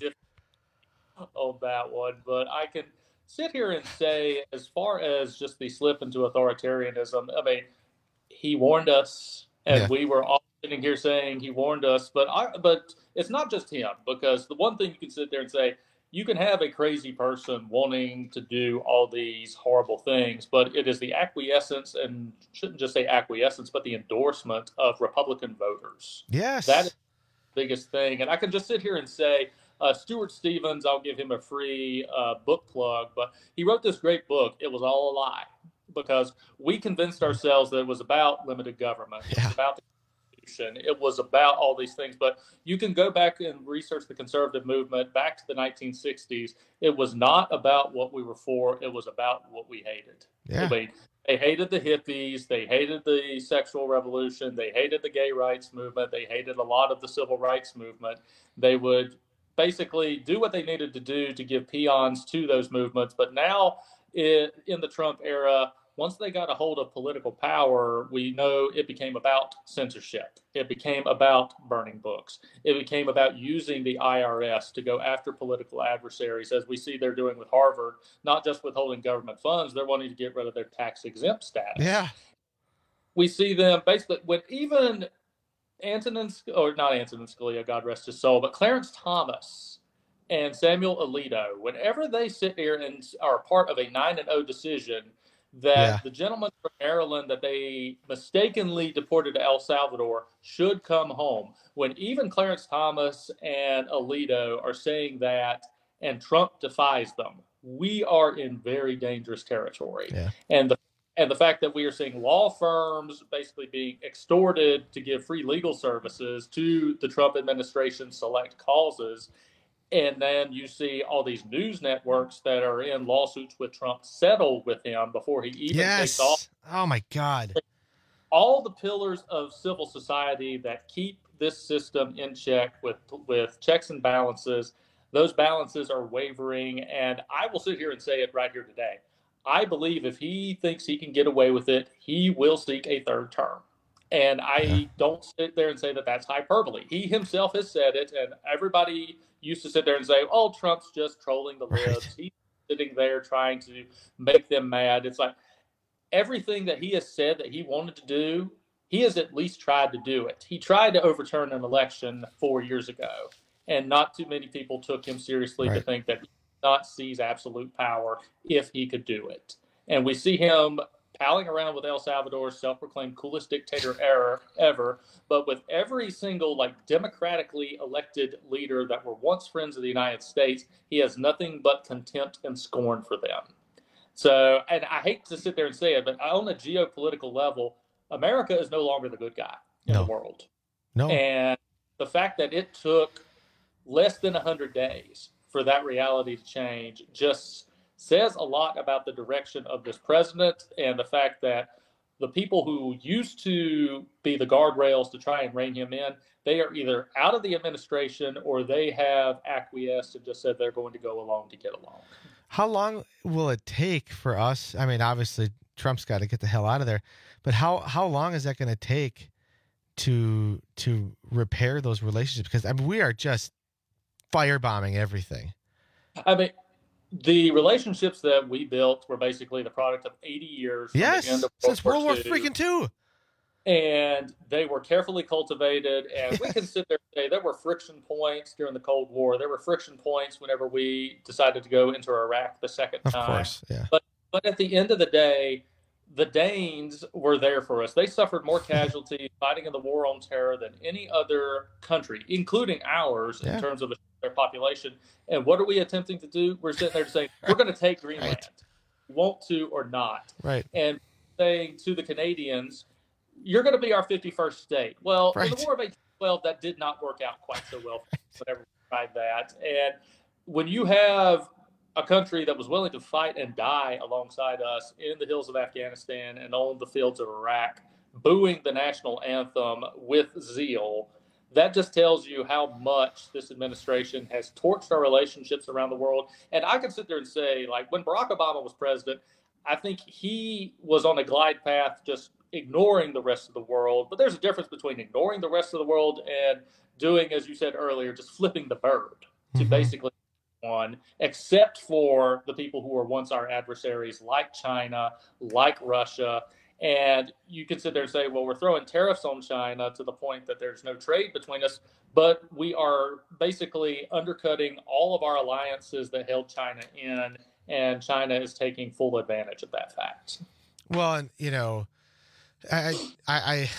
on that one, but I can sit here and say, as far as just the slip into authoritarianism, I mean, he warned us, and yeah. we were all sitting here saying he warned us. But I, but it's not just him, because the one thing you can sit there and say, you can have a crazy person wanting to do all these horrible things, but it is the acquiescence, and shouldn't just say acquiescence, but the endorsement of Republican voters. Yes, that is the biggest thing. And I can just sit here and say, Uh, Stuart Stevens, I'll give him a free uh, book plug, but he wrote this great book, It Was All a Lie, because we convinced ourselves that it was about limited government. It yeah. was about the Constitution. It was about all these things. But you can go back and research the conservative movement back to the nineteen sixties. It was not about what we were for. It was about what we hated. Yeah. I mean, they hated the hippies. They hated the sexual revolution. They hated the gay rights movement. They hated a lot of the civil rights movement. They would basically do what they needed to do to give peons to those movements. But now it, in the Trump era, once they got a hold of political power, we know it became about censorship. It became about burning books. It became about using the I R S to go after political adversaries, as we see they're doing with Harvard, not just withholding government funds. They're wanting to get rid of their tax-exempt status. Yeah. We see them basically with even Antonin, or not Antonin Scalia, God rest his soul, but Clarence Thomas and Samuel Alito, whenever they sit here and are part of a nine and oh decision that Yeah. the gentleman from Maryland that they mistakenly deported to El Salvador should come home, when even Clarence Thomas and Alito are saying that and Trump defies them, we are in very dangerous territory. Yeah. And the And the fact that we are seeing law firms basically being extorted to give free legal services to the Trump administration select causes. And then you see all these news networks that are in lawsuits with Trump settle with him before he even Yes. takes off. Oh, my God. All the pillars of civil society that keep this system in check with, with checks and balances, those balances are wavering. And I will sit here and say it right here today. I believe if he thinks he can get away with it, he will seek a third term. And I Yeah. don't sit there and say that that's hyperbole. He himself has said it, and everybody used to sit there and say, oh, Trump's just trolling the libs. Right. He's sitting there trying to make them mad. It's like everything that he has said that he wanted to do, he has at least tried to do it. He tried to overturn an election four years ago, and not too many people took him seriously to Right. think that not seize absolute power if he could do it. And we see him palling around with El Salvador's self-proclaimed coolest dictator ever, ever, but with every single like democratically elected leader that were once friends of the United States, he has nothing but contempt and scorn for them. So, and I hate to sit there and say it, but on a geopolitical level, America is no longer the good guy in No. the world. No. And the fact that it took less than one hundred days for that reality to change just says a lot about the direction of this president and the fact that the people who used to be the guardrails to try and rein him in, they are either out of the administration or they have acquiesced and just said they're going to go along to get along. How long will it take for us? I mean, obviously Trump's got to get the hell out of there, but how, how long is that going to take to to repair those relationships? Because I mean, we are just firebombing everything. I mean, the relationships that we built were basically the product of eighty years. From Yes, the end of since World War Two, freaking two. And they were carefully cultivated. And we can sit there and say there were friction points during the Cold War. There were friction points whenever we decided to go into Iraq the second Of time. course, yeah. But but at the end of the day, the Danes were there for us. They suffered more casualties fighting in the war on terror than any other country, including ours, Yeah. in terms of their population. And what are we attempting to do? We're sitting there saying, we're going to take Greenland, Right. want to or not. Right. And saying to the Canadians, you're going to be our fifty-first state. Well, in Right. the War of eighteen twelve, that did not work out quite so well whenever we tried that. And when you have a country that was willing to fight and die alongside us in the hills of Afghanistan and on the fields of Iraq, booing the national anthem with zeal, that just tells you how much this administration has torched our relationships around the world. And I can sit there and say, like, when Barack Obama was president, I think he was on a glide path just ignoring the rest of the world. But there's a difference between ignoring the rest of the world and doing, as you said earlier, just flipping the bird to Mhm. basically one, except for the people who were once our adversaries, like China, like Russia. And you can sit there and say, well, we're throwing tariffs on China to the point that there's no trade between us, but we are basically undercutting all of our alliances that held China in, and China is taking full advantage of that fact. Well, and you know, I I I,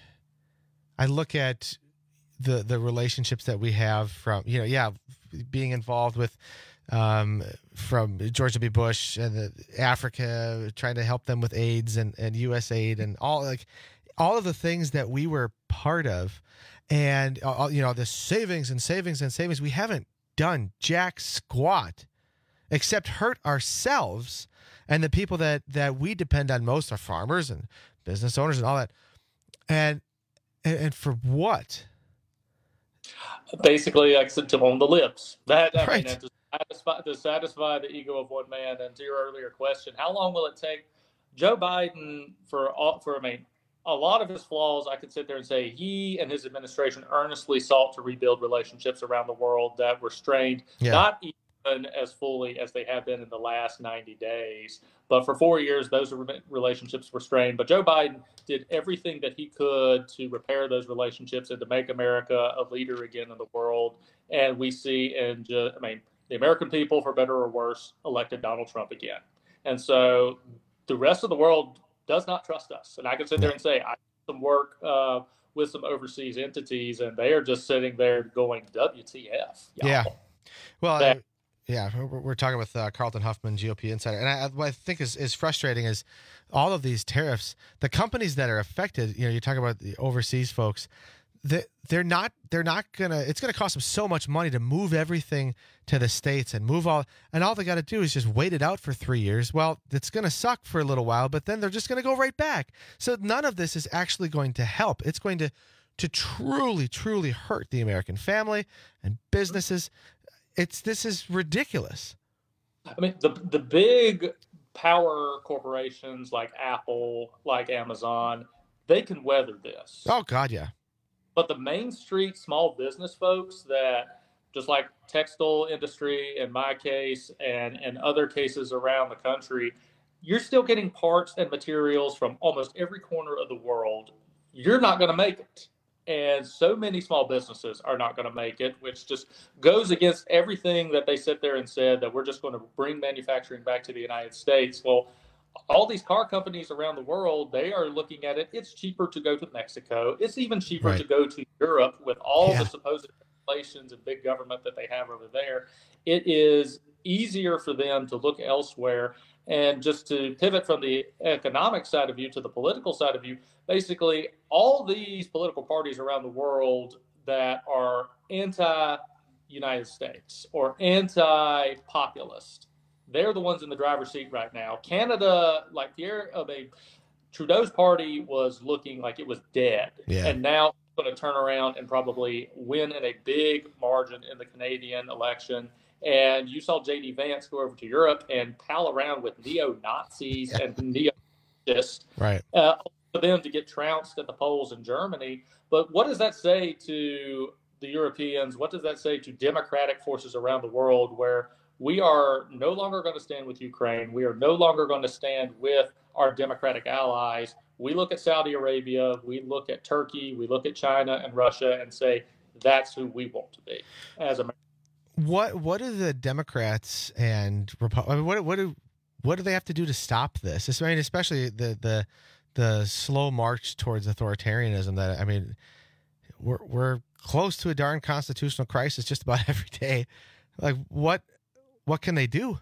I look at the the relationships that we have from, you know, yeah, being involved with um, from George W. Bush and the Africa, trying to help them with AIDS and, and U S aid and all like all of the things that we were part of, and uh, you know, the savings and savings and savings. We haven't done jack squat except hurt ourselves and the people that that we depend on most are farmers and business owners and all that. And and, and for what? Basically, like I said, to own the lips. That I Right. mean, to satisfy, to satisfy the ego of one man. And to your earlier question, how long will it take Joe Biden for all, for I mean, a lot of his flaws? I could sit there and say he and his administration earnestly sought to rebuild relationships around the world that were strained, Yeah. not even as fully as they have been in the last ninety days. But for four years, those re- relationships were strained. But Joe Biden did everything that he could to repair those relationships and to make America a leader again in the world. And we see, in just, I mean, the American people, for better or worse, elected Donald Trump again. And so the rest of the world does not trust us. And I can sit there and say, I did some work uh, with some overseas entities, and they are just sitting there going, W T F. y'all." Yeah. Well, That- I- yeah, we're, we're talking with uh, Carlton Huffman, G O P insider, and I, what I think is, is frustrating is all of these tariffs. The companies that are affected, you know, you talk about the overseas folks, they, they're not they're not gonna. It's gonna cost them so much money to move everything to the States and move all, and all they got to do is just wait it out for three years. Well, it's gonna suck for a little while, but then they're just gonna go right back. So none of this is actually going to help. It's going to to truly, truly hurt the American family and businesses. It's this is ridiculous. I mean, the the big power corporations like Apple, like Amazon, they can weather this. Oh God, yeah. But the Main Street small business folks that, just like textile industry in my case and, and other cases around the country, you're still getting parts and materials from almost every corner of the world. You're not going to make it. And so many small businesses are not going to make it, which just goes against everything that they sit there and said that we're just going to bring manufacturing back to the United States. Well, all these car companies around the world, they are looking at it. It's cheaper to go to Mexico. It's even cheaper Right. to go to Europe with all Yeah. the supposed regulations and big government that they have over there. It is easier for them to look elsewhere. And just to pivot from the economic side of you to the political side of you, basically all these political parties around the world that are anti-United States or anti-populist, they're the ones in the driver's seat right now. Canada, like Pierre, I mean, Trudeau's party was looking like it was dead. Yeah. And now it's going to turn around and probably win in a big margin in the Canadian election. And you saw J D Vance go over to Europe and pal around with neo-Nazis yeah. and neo-fascists right. uh, for them to get trounced at the polls in Germany. But what does that say to the Europeans? What does that say to democratic forces around the world where we are no longer going to stand with Ukraine? We are no longer going to stand with our democratic allies. We look at Saudi Arabia, we look at Turkey, we look at China and Russia and say, that's who we want to be as Americans. What what do the Democrats and Repu- I mean, what what do what do they have to do to stop this? I mean, especially the the the slow march towards authoritarianism. That I mean, we're we're close to a darn constitutional crisis just about every day. Like, what what can they do?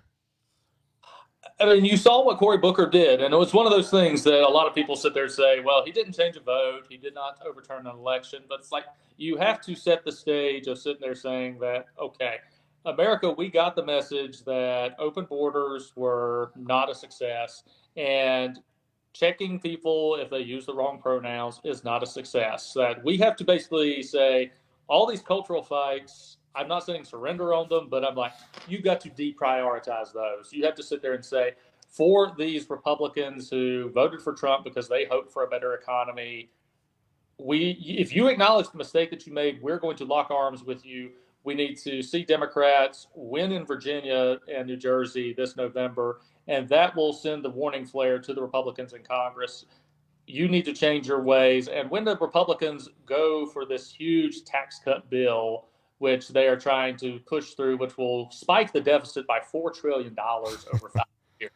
I mean, you saw what Cory Booker did, and it was one of those things that a lot of people sit there and say, well, he didn't change a vote, he did not overturn an election, but it's like you have to set the stage of sitting there saying that, okay, America, we got the message that open borders were not a success, and checking people if they use the wrong pronouns is not a success. That we have to basically say all these cultural fights, I'm not saying surrender on them, but I'm like, you got to deprioritize those. You have to sit there and say, for these Republicans who voted for Trump because they hoped for a better economy, we, if you acknowledge the mistake that you made, we're going to lock arms with you. We need to see Democrats win in Virginia and New Jersey this November, and that will send the warning flare to the Republicans in Congress. You need to change your ways. And when the Republicans go for this huge tax cut bill, which they are trying to push through, which will spike the deficit by four trillion dollars over five years.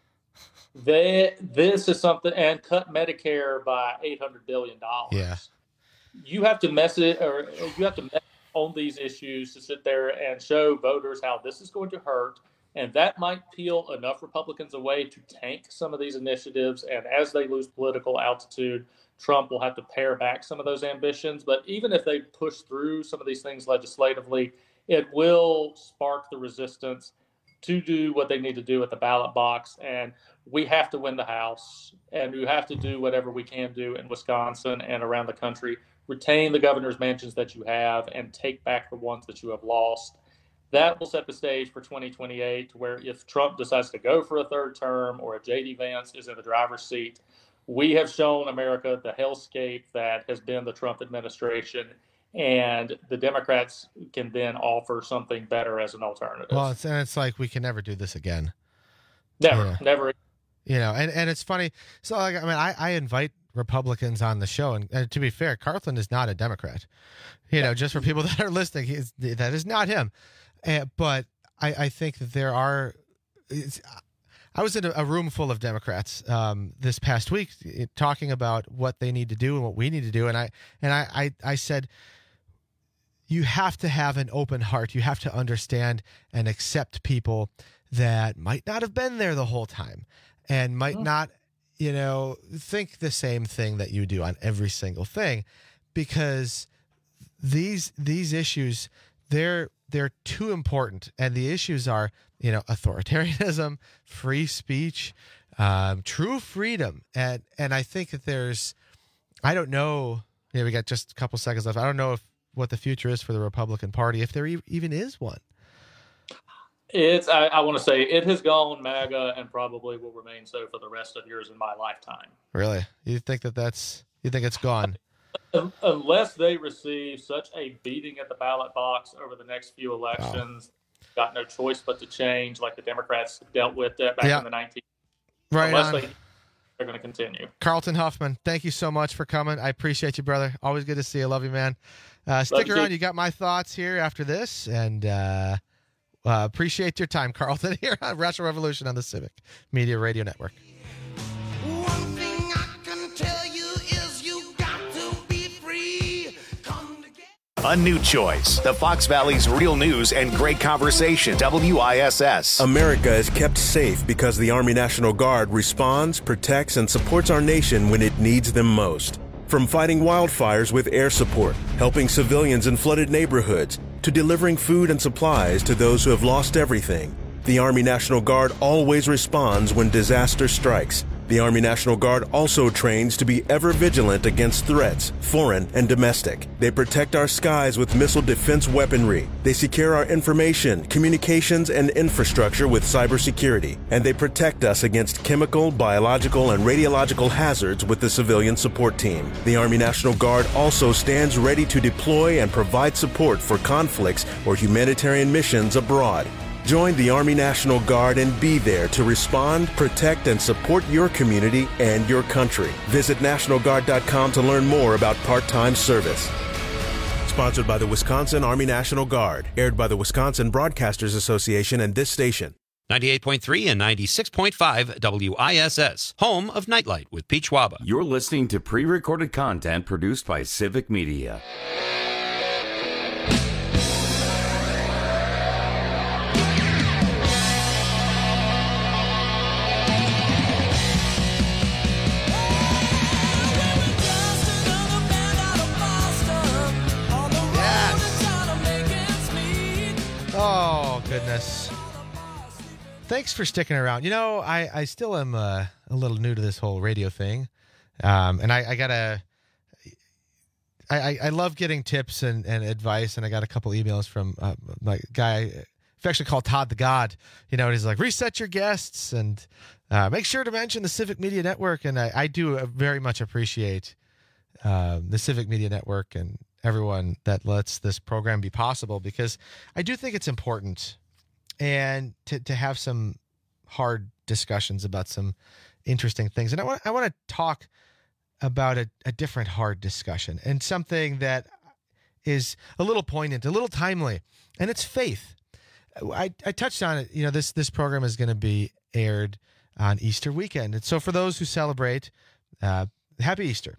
They, this is something, and cut Medicare by eight hundred billion dollars. Yeah. You have to mess it, or you have to mess on these issues to sit there and show voters how this is going to hurt. And that might peel enough Republicans away to tank some of these initiatives. And as they lose political altitude, Trump will have to pare back some of those ambitions. But even if they push through some of these things legislatively, it will spark the resistance to do what they need to do at the ballot box. And we have to win the House, and we have to do whatever we can do in Wisconsin and around the country. Retain the governor's mansions that you have and take back the ones that you have lost. That will set the stage for twenty twenty-eight, where if Trump decides to go for a third term or if J D Vance is in the driver's seat, we have shown America the hellscape that has been the Trump administration, and the Democrats can then offer something better as an alternative. Well, it's, and it's like we can never do this again. Never, yeah. never. You know, and, and it's funny. So, like, I mean, I, I invite Republicans on the show, and, and to be fair, Cartland is not a Democrat. You know, just for people that are listening, he's, that is not him. Uh, but I, I think that there are. It's, I was in a, a room full of Democrats um, this past week it, talking about what they need to do and what we need to do, and I and I, I I said, you have to have an open heart. You have to understand and accept people that might not have been there the whole time and might mm-hmm. not, you know, think the same thing that you do on every single thing, because these these issues, they're they're too important, and the issues are, you know, authoritarianism, free speech, um, true freedom, and and I think that there's, I don't know, you know, we got just a couple seconds left. I don't know if what the future is for the Republican Party, if there e- even is one. It's, I, I want to say it has gone MAGA and probably will remain so for the rest of yours in my lifetime. Really? You think that that's, you think it's gone? Unless they receive such a beating at the ballot box over the next few elections, wow. got no choice but to change, like the Democrats dealt with that back yeah. in the nineties. Right Unless on. they, they're going to continue. Carlton Huffman, thank you so much for coming. I appreciate you, brother. Always good to see you. Love you, man. Uh, stick you around. too. You got my thoughts here after this, and uh, uh, appreciate your time, Carlton, here on Retro Revolution on the Civic Media Radio Network. A new choice. The Fox Valley's real news and great conversation. W I S S. America is kept safe because the Army National Guard responds, protects, and supports our nation when it needs them most. From fighting wildfires with air support, helping civilians in flooded neighborhoods, to delivering food and supplies to those who have lost everything, the Army National Guard always responds when disaster strikes. The Army National Guard also trains to be ever vigilant against threats, foreign and domestic. They protect our skies with missile defense weaponry. They secure our information, communications, and infrastructure with cybersecurity. And they protect us against chemical, biological, and radiological hazards with the civilian support team. The Army National Guard also stands ready to deploy and provide support for conflicts or humanitarian missions abroad. Join the Army National Guard and be there to respond, protect, and support your community and your country. Visit National Guard dot com to learn more about part-time service. Sponsored by the Wisconsin Army National Guard. Aired by the Wisconsin Broadcasters Association and this station. ninety-eight point three and ninety-six point five W I S S, home of Nightlight with Pete Schwaba. You're listening to pre-recorded content produced by Civic Media. Oh, goodness. Thanks for sticking around. You know, I, I still am uh, a little new to this whole radio thing. Um, and I, I got to, I, I love getting tips and, and advice. And I got a couple emails from uh, my guy, affectionately called Todd the God. You know, and he's like, reset your guests and uh, make sure to mention the Civic Media Network. And I, I do very much appreciate uh, the Civic Media Network and everyone that lets this program be possible, because I do think it's important and to, to have some hard discussions about some interesting things. And I want I want to talk about a, a different hard discussion and something that is a little poignant, a little timely, and it's faith. I, I touched on it. You know, this this program is going to be aired on Easter weekend. And so for those who celebrate, uh, happy Easter.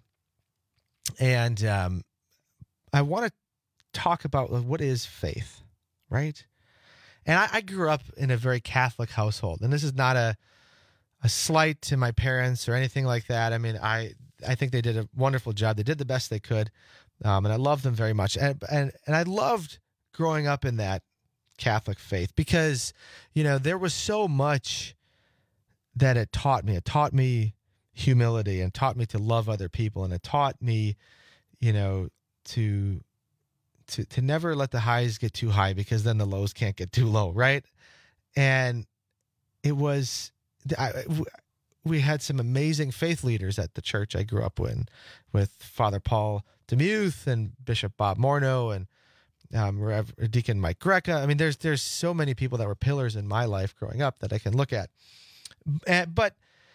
And um, I want to talk about what is faith, right? And I, I grew up in a very Catholic household, and this is not a a slight to my parents or anything like that. I mean, I I think they did a wonderful job. They did the best they could, um, and I love them very much. And and and I loved growing up in that Catholic faith because, you know, there was so much that it taught me. It taught me humility and taught me to love other people, and it taught me, you know, to to to never let the highs get too high, because then the lows can't get too low, right? And it was I, we had some amazing faith leaders at the church I grew up in, with Father Paul DeMuth and Bishop Bob Morneau and um, Rev, Deacon Mike Greca. I mean, there's there's so many people that were pillars in my life growing up that I can look at. But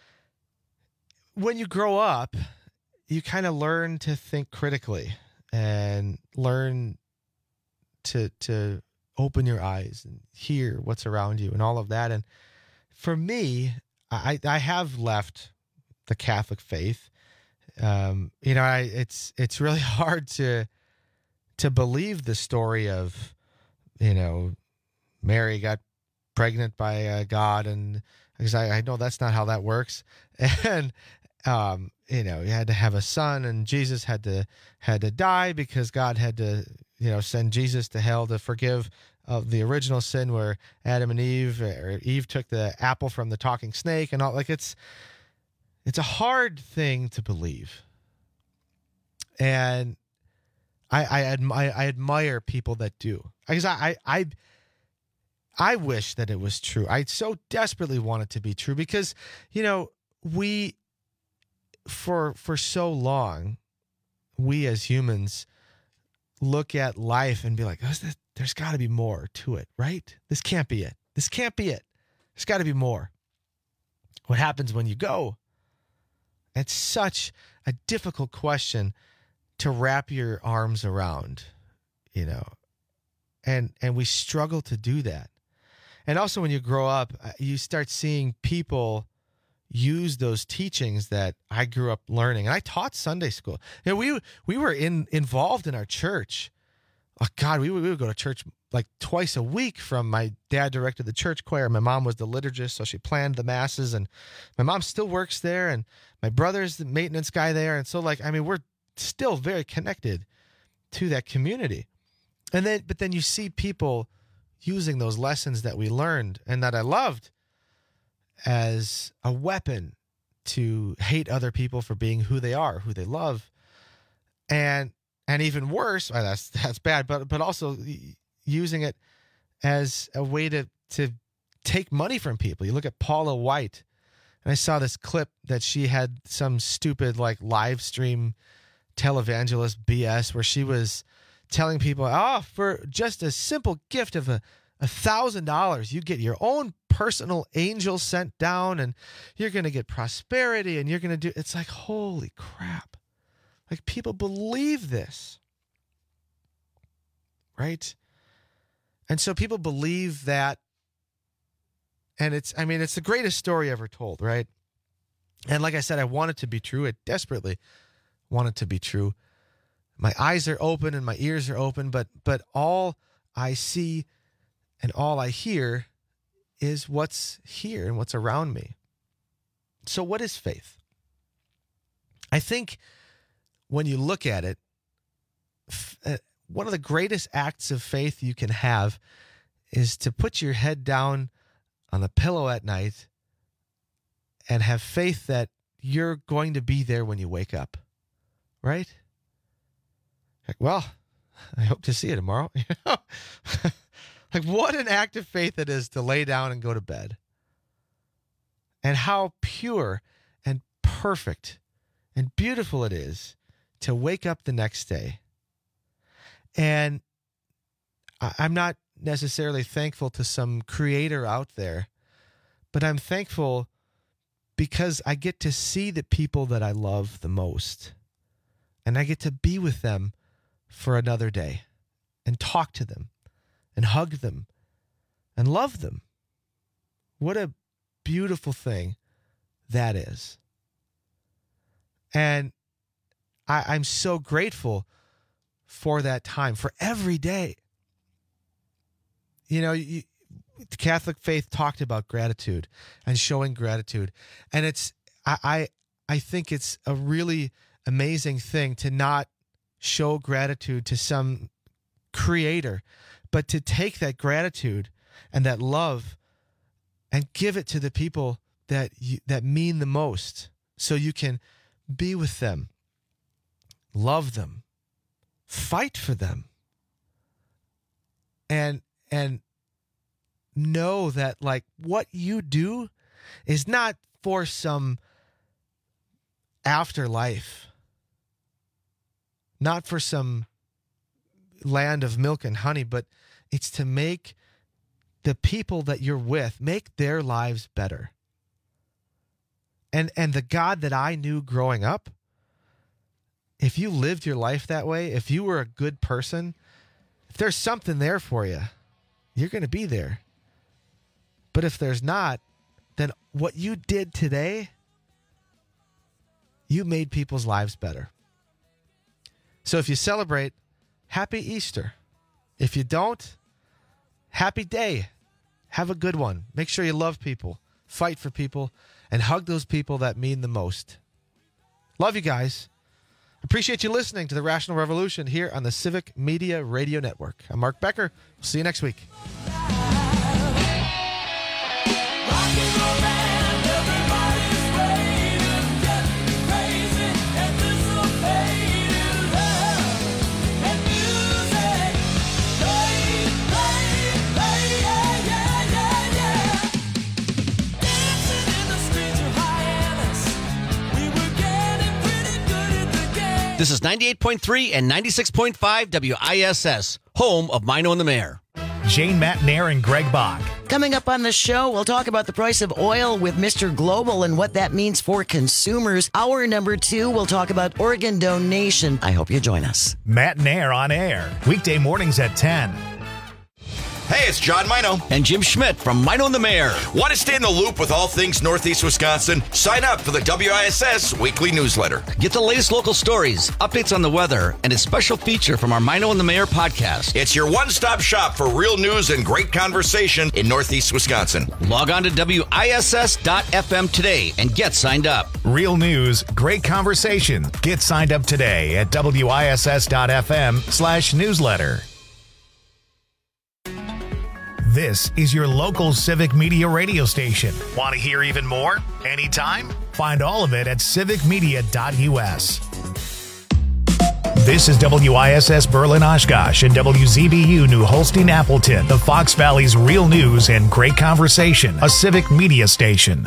when you grow up, you kind of learn to think critically and learn to to open your eyes and hear what's around you and all of that. And for me, I I have left the Catholic faith. Um, you know, I it's it's really hard to to believe the story of, you know, Mary got pregnant by uh, God, and because I, I know that's not how that works. And um, you know, you had to have a son, and Jesus had to had to die because God had to, you know, send Jesus to hell to forgive of the original sin where Adam and Eve, or Eve took the apple from the talking snake and all. Like, it's it's a hard thing to believe, and I I admire I admire people that do, because I I I wish that it was true. I so desperately want it to be true, because, you know, we for for so long, we as humans look at life and be like, oh, this, there's got to be more to it, right? This can't be it. This can't be it. There's got to be more. What happens when you go? It's such a difficult question to wrap your arms around, you know, and and we struggle to do that. And also when you grow up, you start seeing people use those teachings that I grew up learning. And I taught Sunday school. You know, we we were in involved in our church oh God, we would, we would go to church like twice a week. From my dad directed the church choir. My mom was the liturgist, so she planned the masses. And my mom still works there, and my brother's the maintenance guy there. And so, like, I mean, we're still very connected to that community. And then, but then you see people using those lessons that we learned and that I loved as a weapon to hate other people for being who they are, who they love. And and even worse, well, that's that's bad, but but also using it as a way to to take money from people. You look at Paula White, and I saw this clip that she had some stupid like live stream televangelist B S where she was telling people, oh, for just a simple gift of a a thousand dollars, you get your own personal angel sent down, and you're going to get prosperity, and you're going to do. It's like, holy crap! Like, people believe this, right? And so people believe that, and it's. I mean, it's the greatest story ever told, right? And like I said, I want it to be true. I desperately want it to be true. My eyes are open and my ears are open, but but all I see and all I hear is what's here and what's around me. So what is faith? I think when you look at it, f- uh, one of the greatest acts of faith you can have is to put your head down on the pillow at night and have faith that you're going to be there when you wake up, right? Like, well, I hope to see you tomorrow. Like, what an act of faith it is to lay down and go to bed. And how pure and perfect and beautiful it is to wake up the next day. And I'm not necessarily thankful to some creator out there, but I'm thankful because I get to see the people that I love the most. And I get to be with them for another day and talk to them and hug them and love them. What a beautiful thing that is. And I, I'm so grateful for that time, for every day. You know, you, the Catholic faith talked about gratitude and showing gratitude. And it's, I, I, I think it's a really amazing thing to not show gratitude to some creator, but to take that gratitude and that love and give it to the people that you, that mean the most, so you can be with them, love them, fight for them, and and know that, like, what you do is not for some afterlife, not for some land of milk and honey, but it's to make the people that you're with, make their lives better. And and the God that I knew growing up, if you lived your life that way, if you were a good person, if there's something there for you, you're going to be there. But if there's not, then what you did today, you made people's lives better. So if you celebrate, happy Easter. If you don't, happy day. Have a good one. Make sure you love people, fight for people, and hug those people that mean the most. Love you guys. Appreciate you listening to The Rational Revolution here on the Civic Media Radio Network. I'm Mark Becker. We'll see you next week. This is ninety-eight point three and ninety-six point five W I S S, home of Mino and the Mayor. Jane Matnair and Greg Bach. Coming up on the show, we'll talk about the price of oil with Mister Global and what that means for consumers. Hour number two, we'll talk about organ donation. I hope you join us. Matnair on air, weekday mornings at ten. Hey, it's John Mino. And Jim Schmidt from Mino and the Mayor. Want to stay in the loop with all things Northeast Wisconsin? Sign up for the W I S S weekly newsletter. Get the latest local stories, updates on the weather, and a special feature from our Mino and the Mayor podcast. It's your one-stop shop for real news and great conversation in Northeast Wisconsin. Log on to W I S S dot F M today and get signed up. Real news, great conversation. Get signed up today at W I S S dot F M slash newsletter. This is your local Civic Media radio station. Want to hear even more? Anytime? Find all of it at civic media dot U S. This is W I S S Berlin Oshkosh and W Z B U New Holstein Appleton, the Fox Valley's real news and great conversation, a Civic Media station.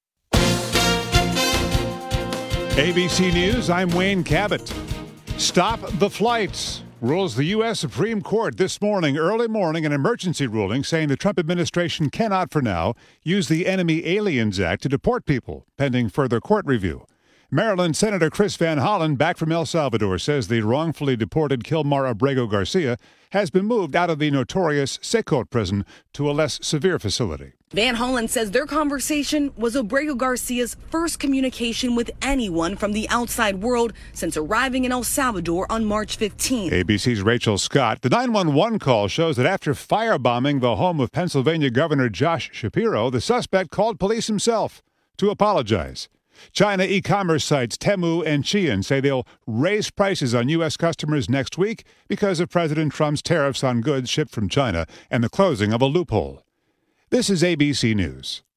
A B C News, I'm Wayne Cabot. Stop the flights. Rules the U S Supreme Court this morning, early morning, an emergency ruling saying the Trump administration cannot, for now, use the Enemy Aliens Act to deport people, pending further court review. Maryland Senator Chris Van Hollen, back from El Salvador, says the wrongfully deported Kilmar Abrego Garcia has been moved out of the notorious Secot prison to a less severe facility. Van Hollen says their conversation was Abrego Garcia's first communication with anyone from the outside world since arriving in El Salvador on March fifteenth. A B C's Rachel Scott. The nine one one call shows that after firebombing the home of Pennsylvania Governor Josh Shapiro, the suspect called police himself to apologize. China e-commerce sites Temu and Shein say they'll raise prices on U S customers next week because of President Trump's tariffs on goods shipped from China and the closing of a loophole. This is A B C News.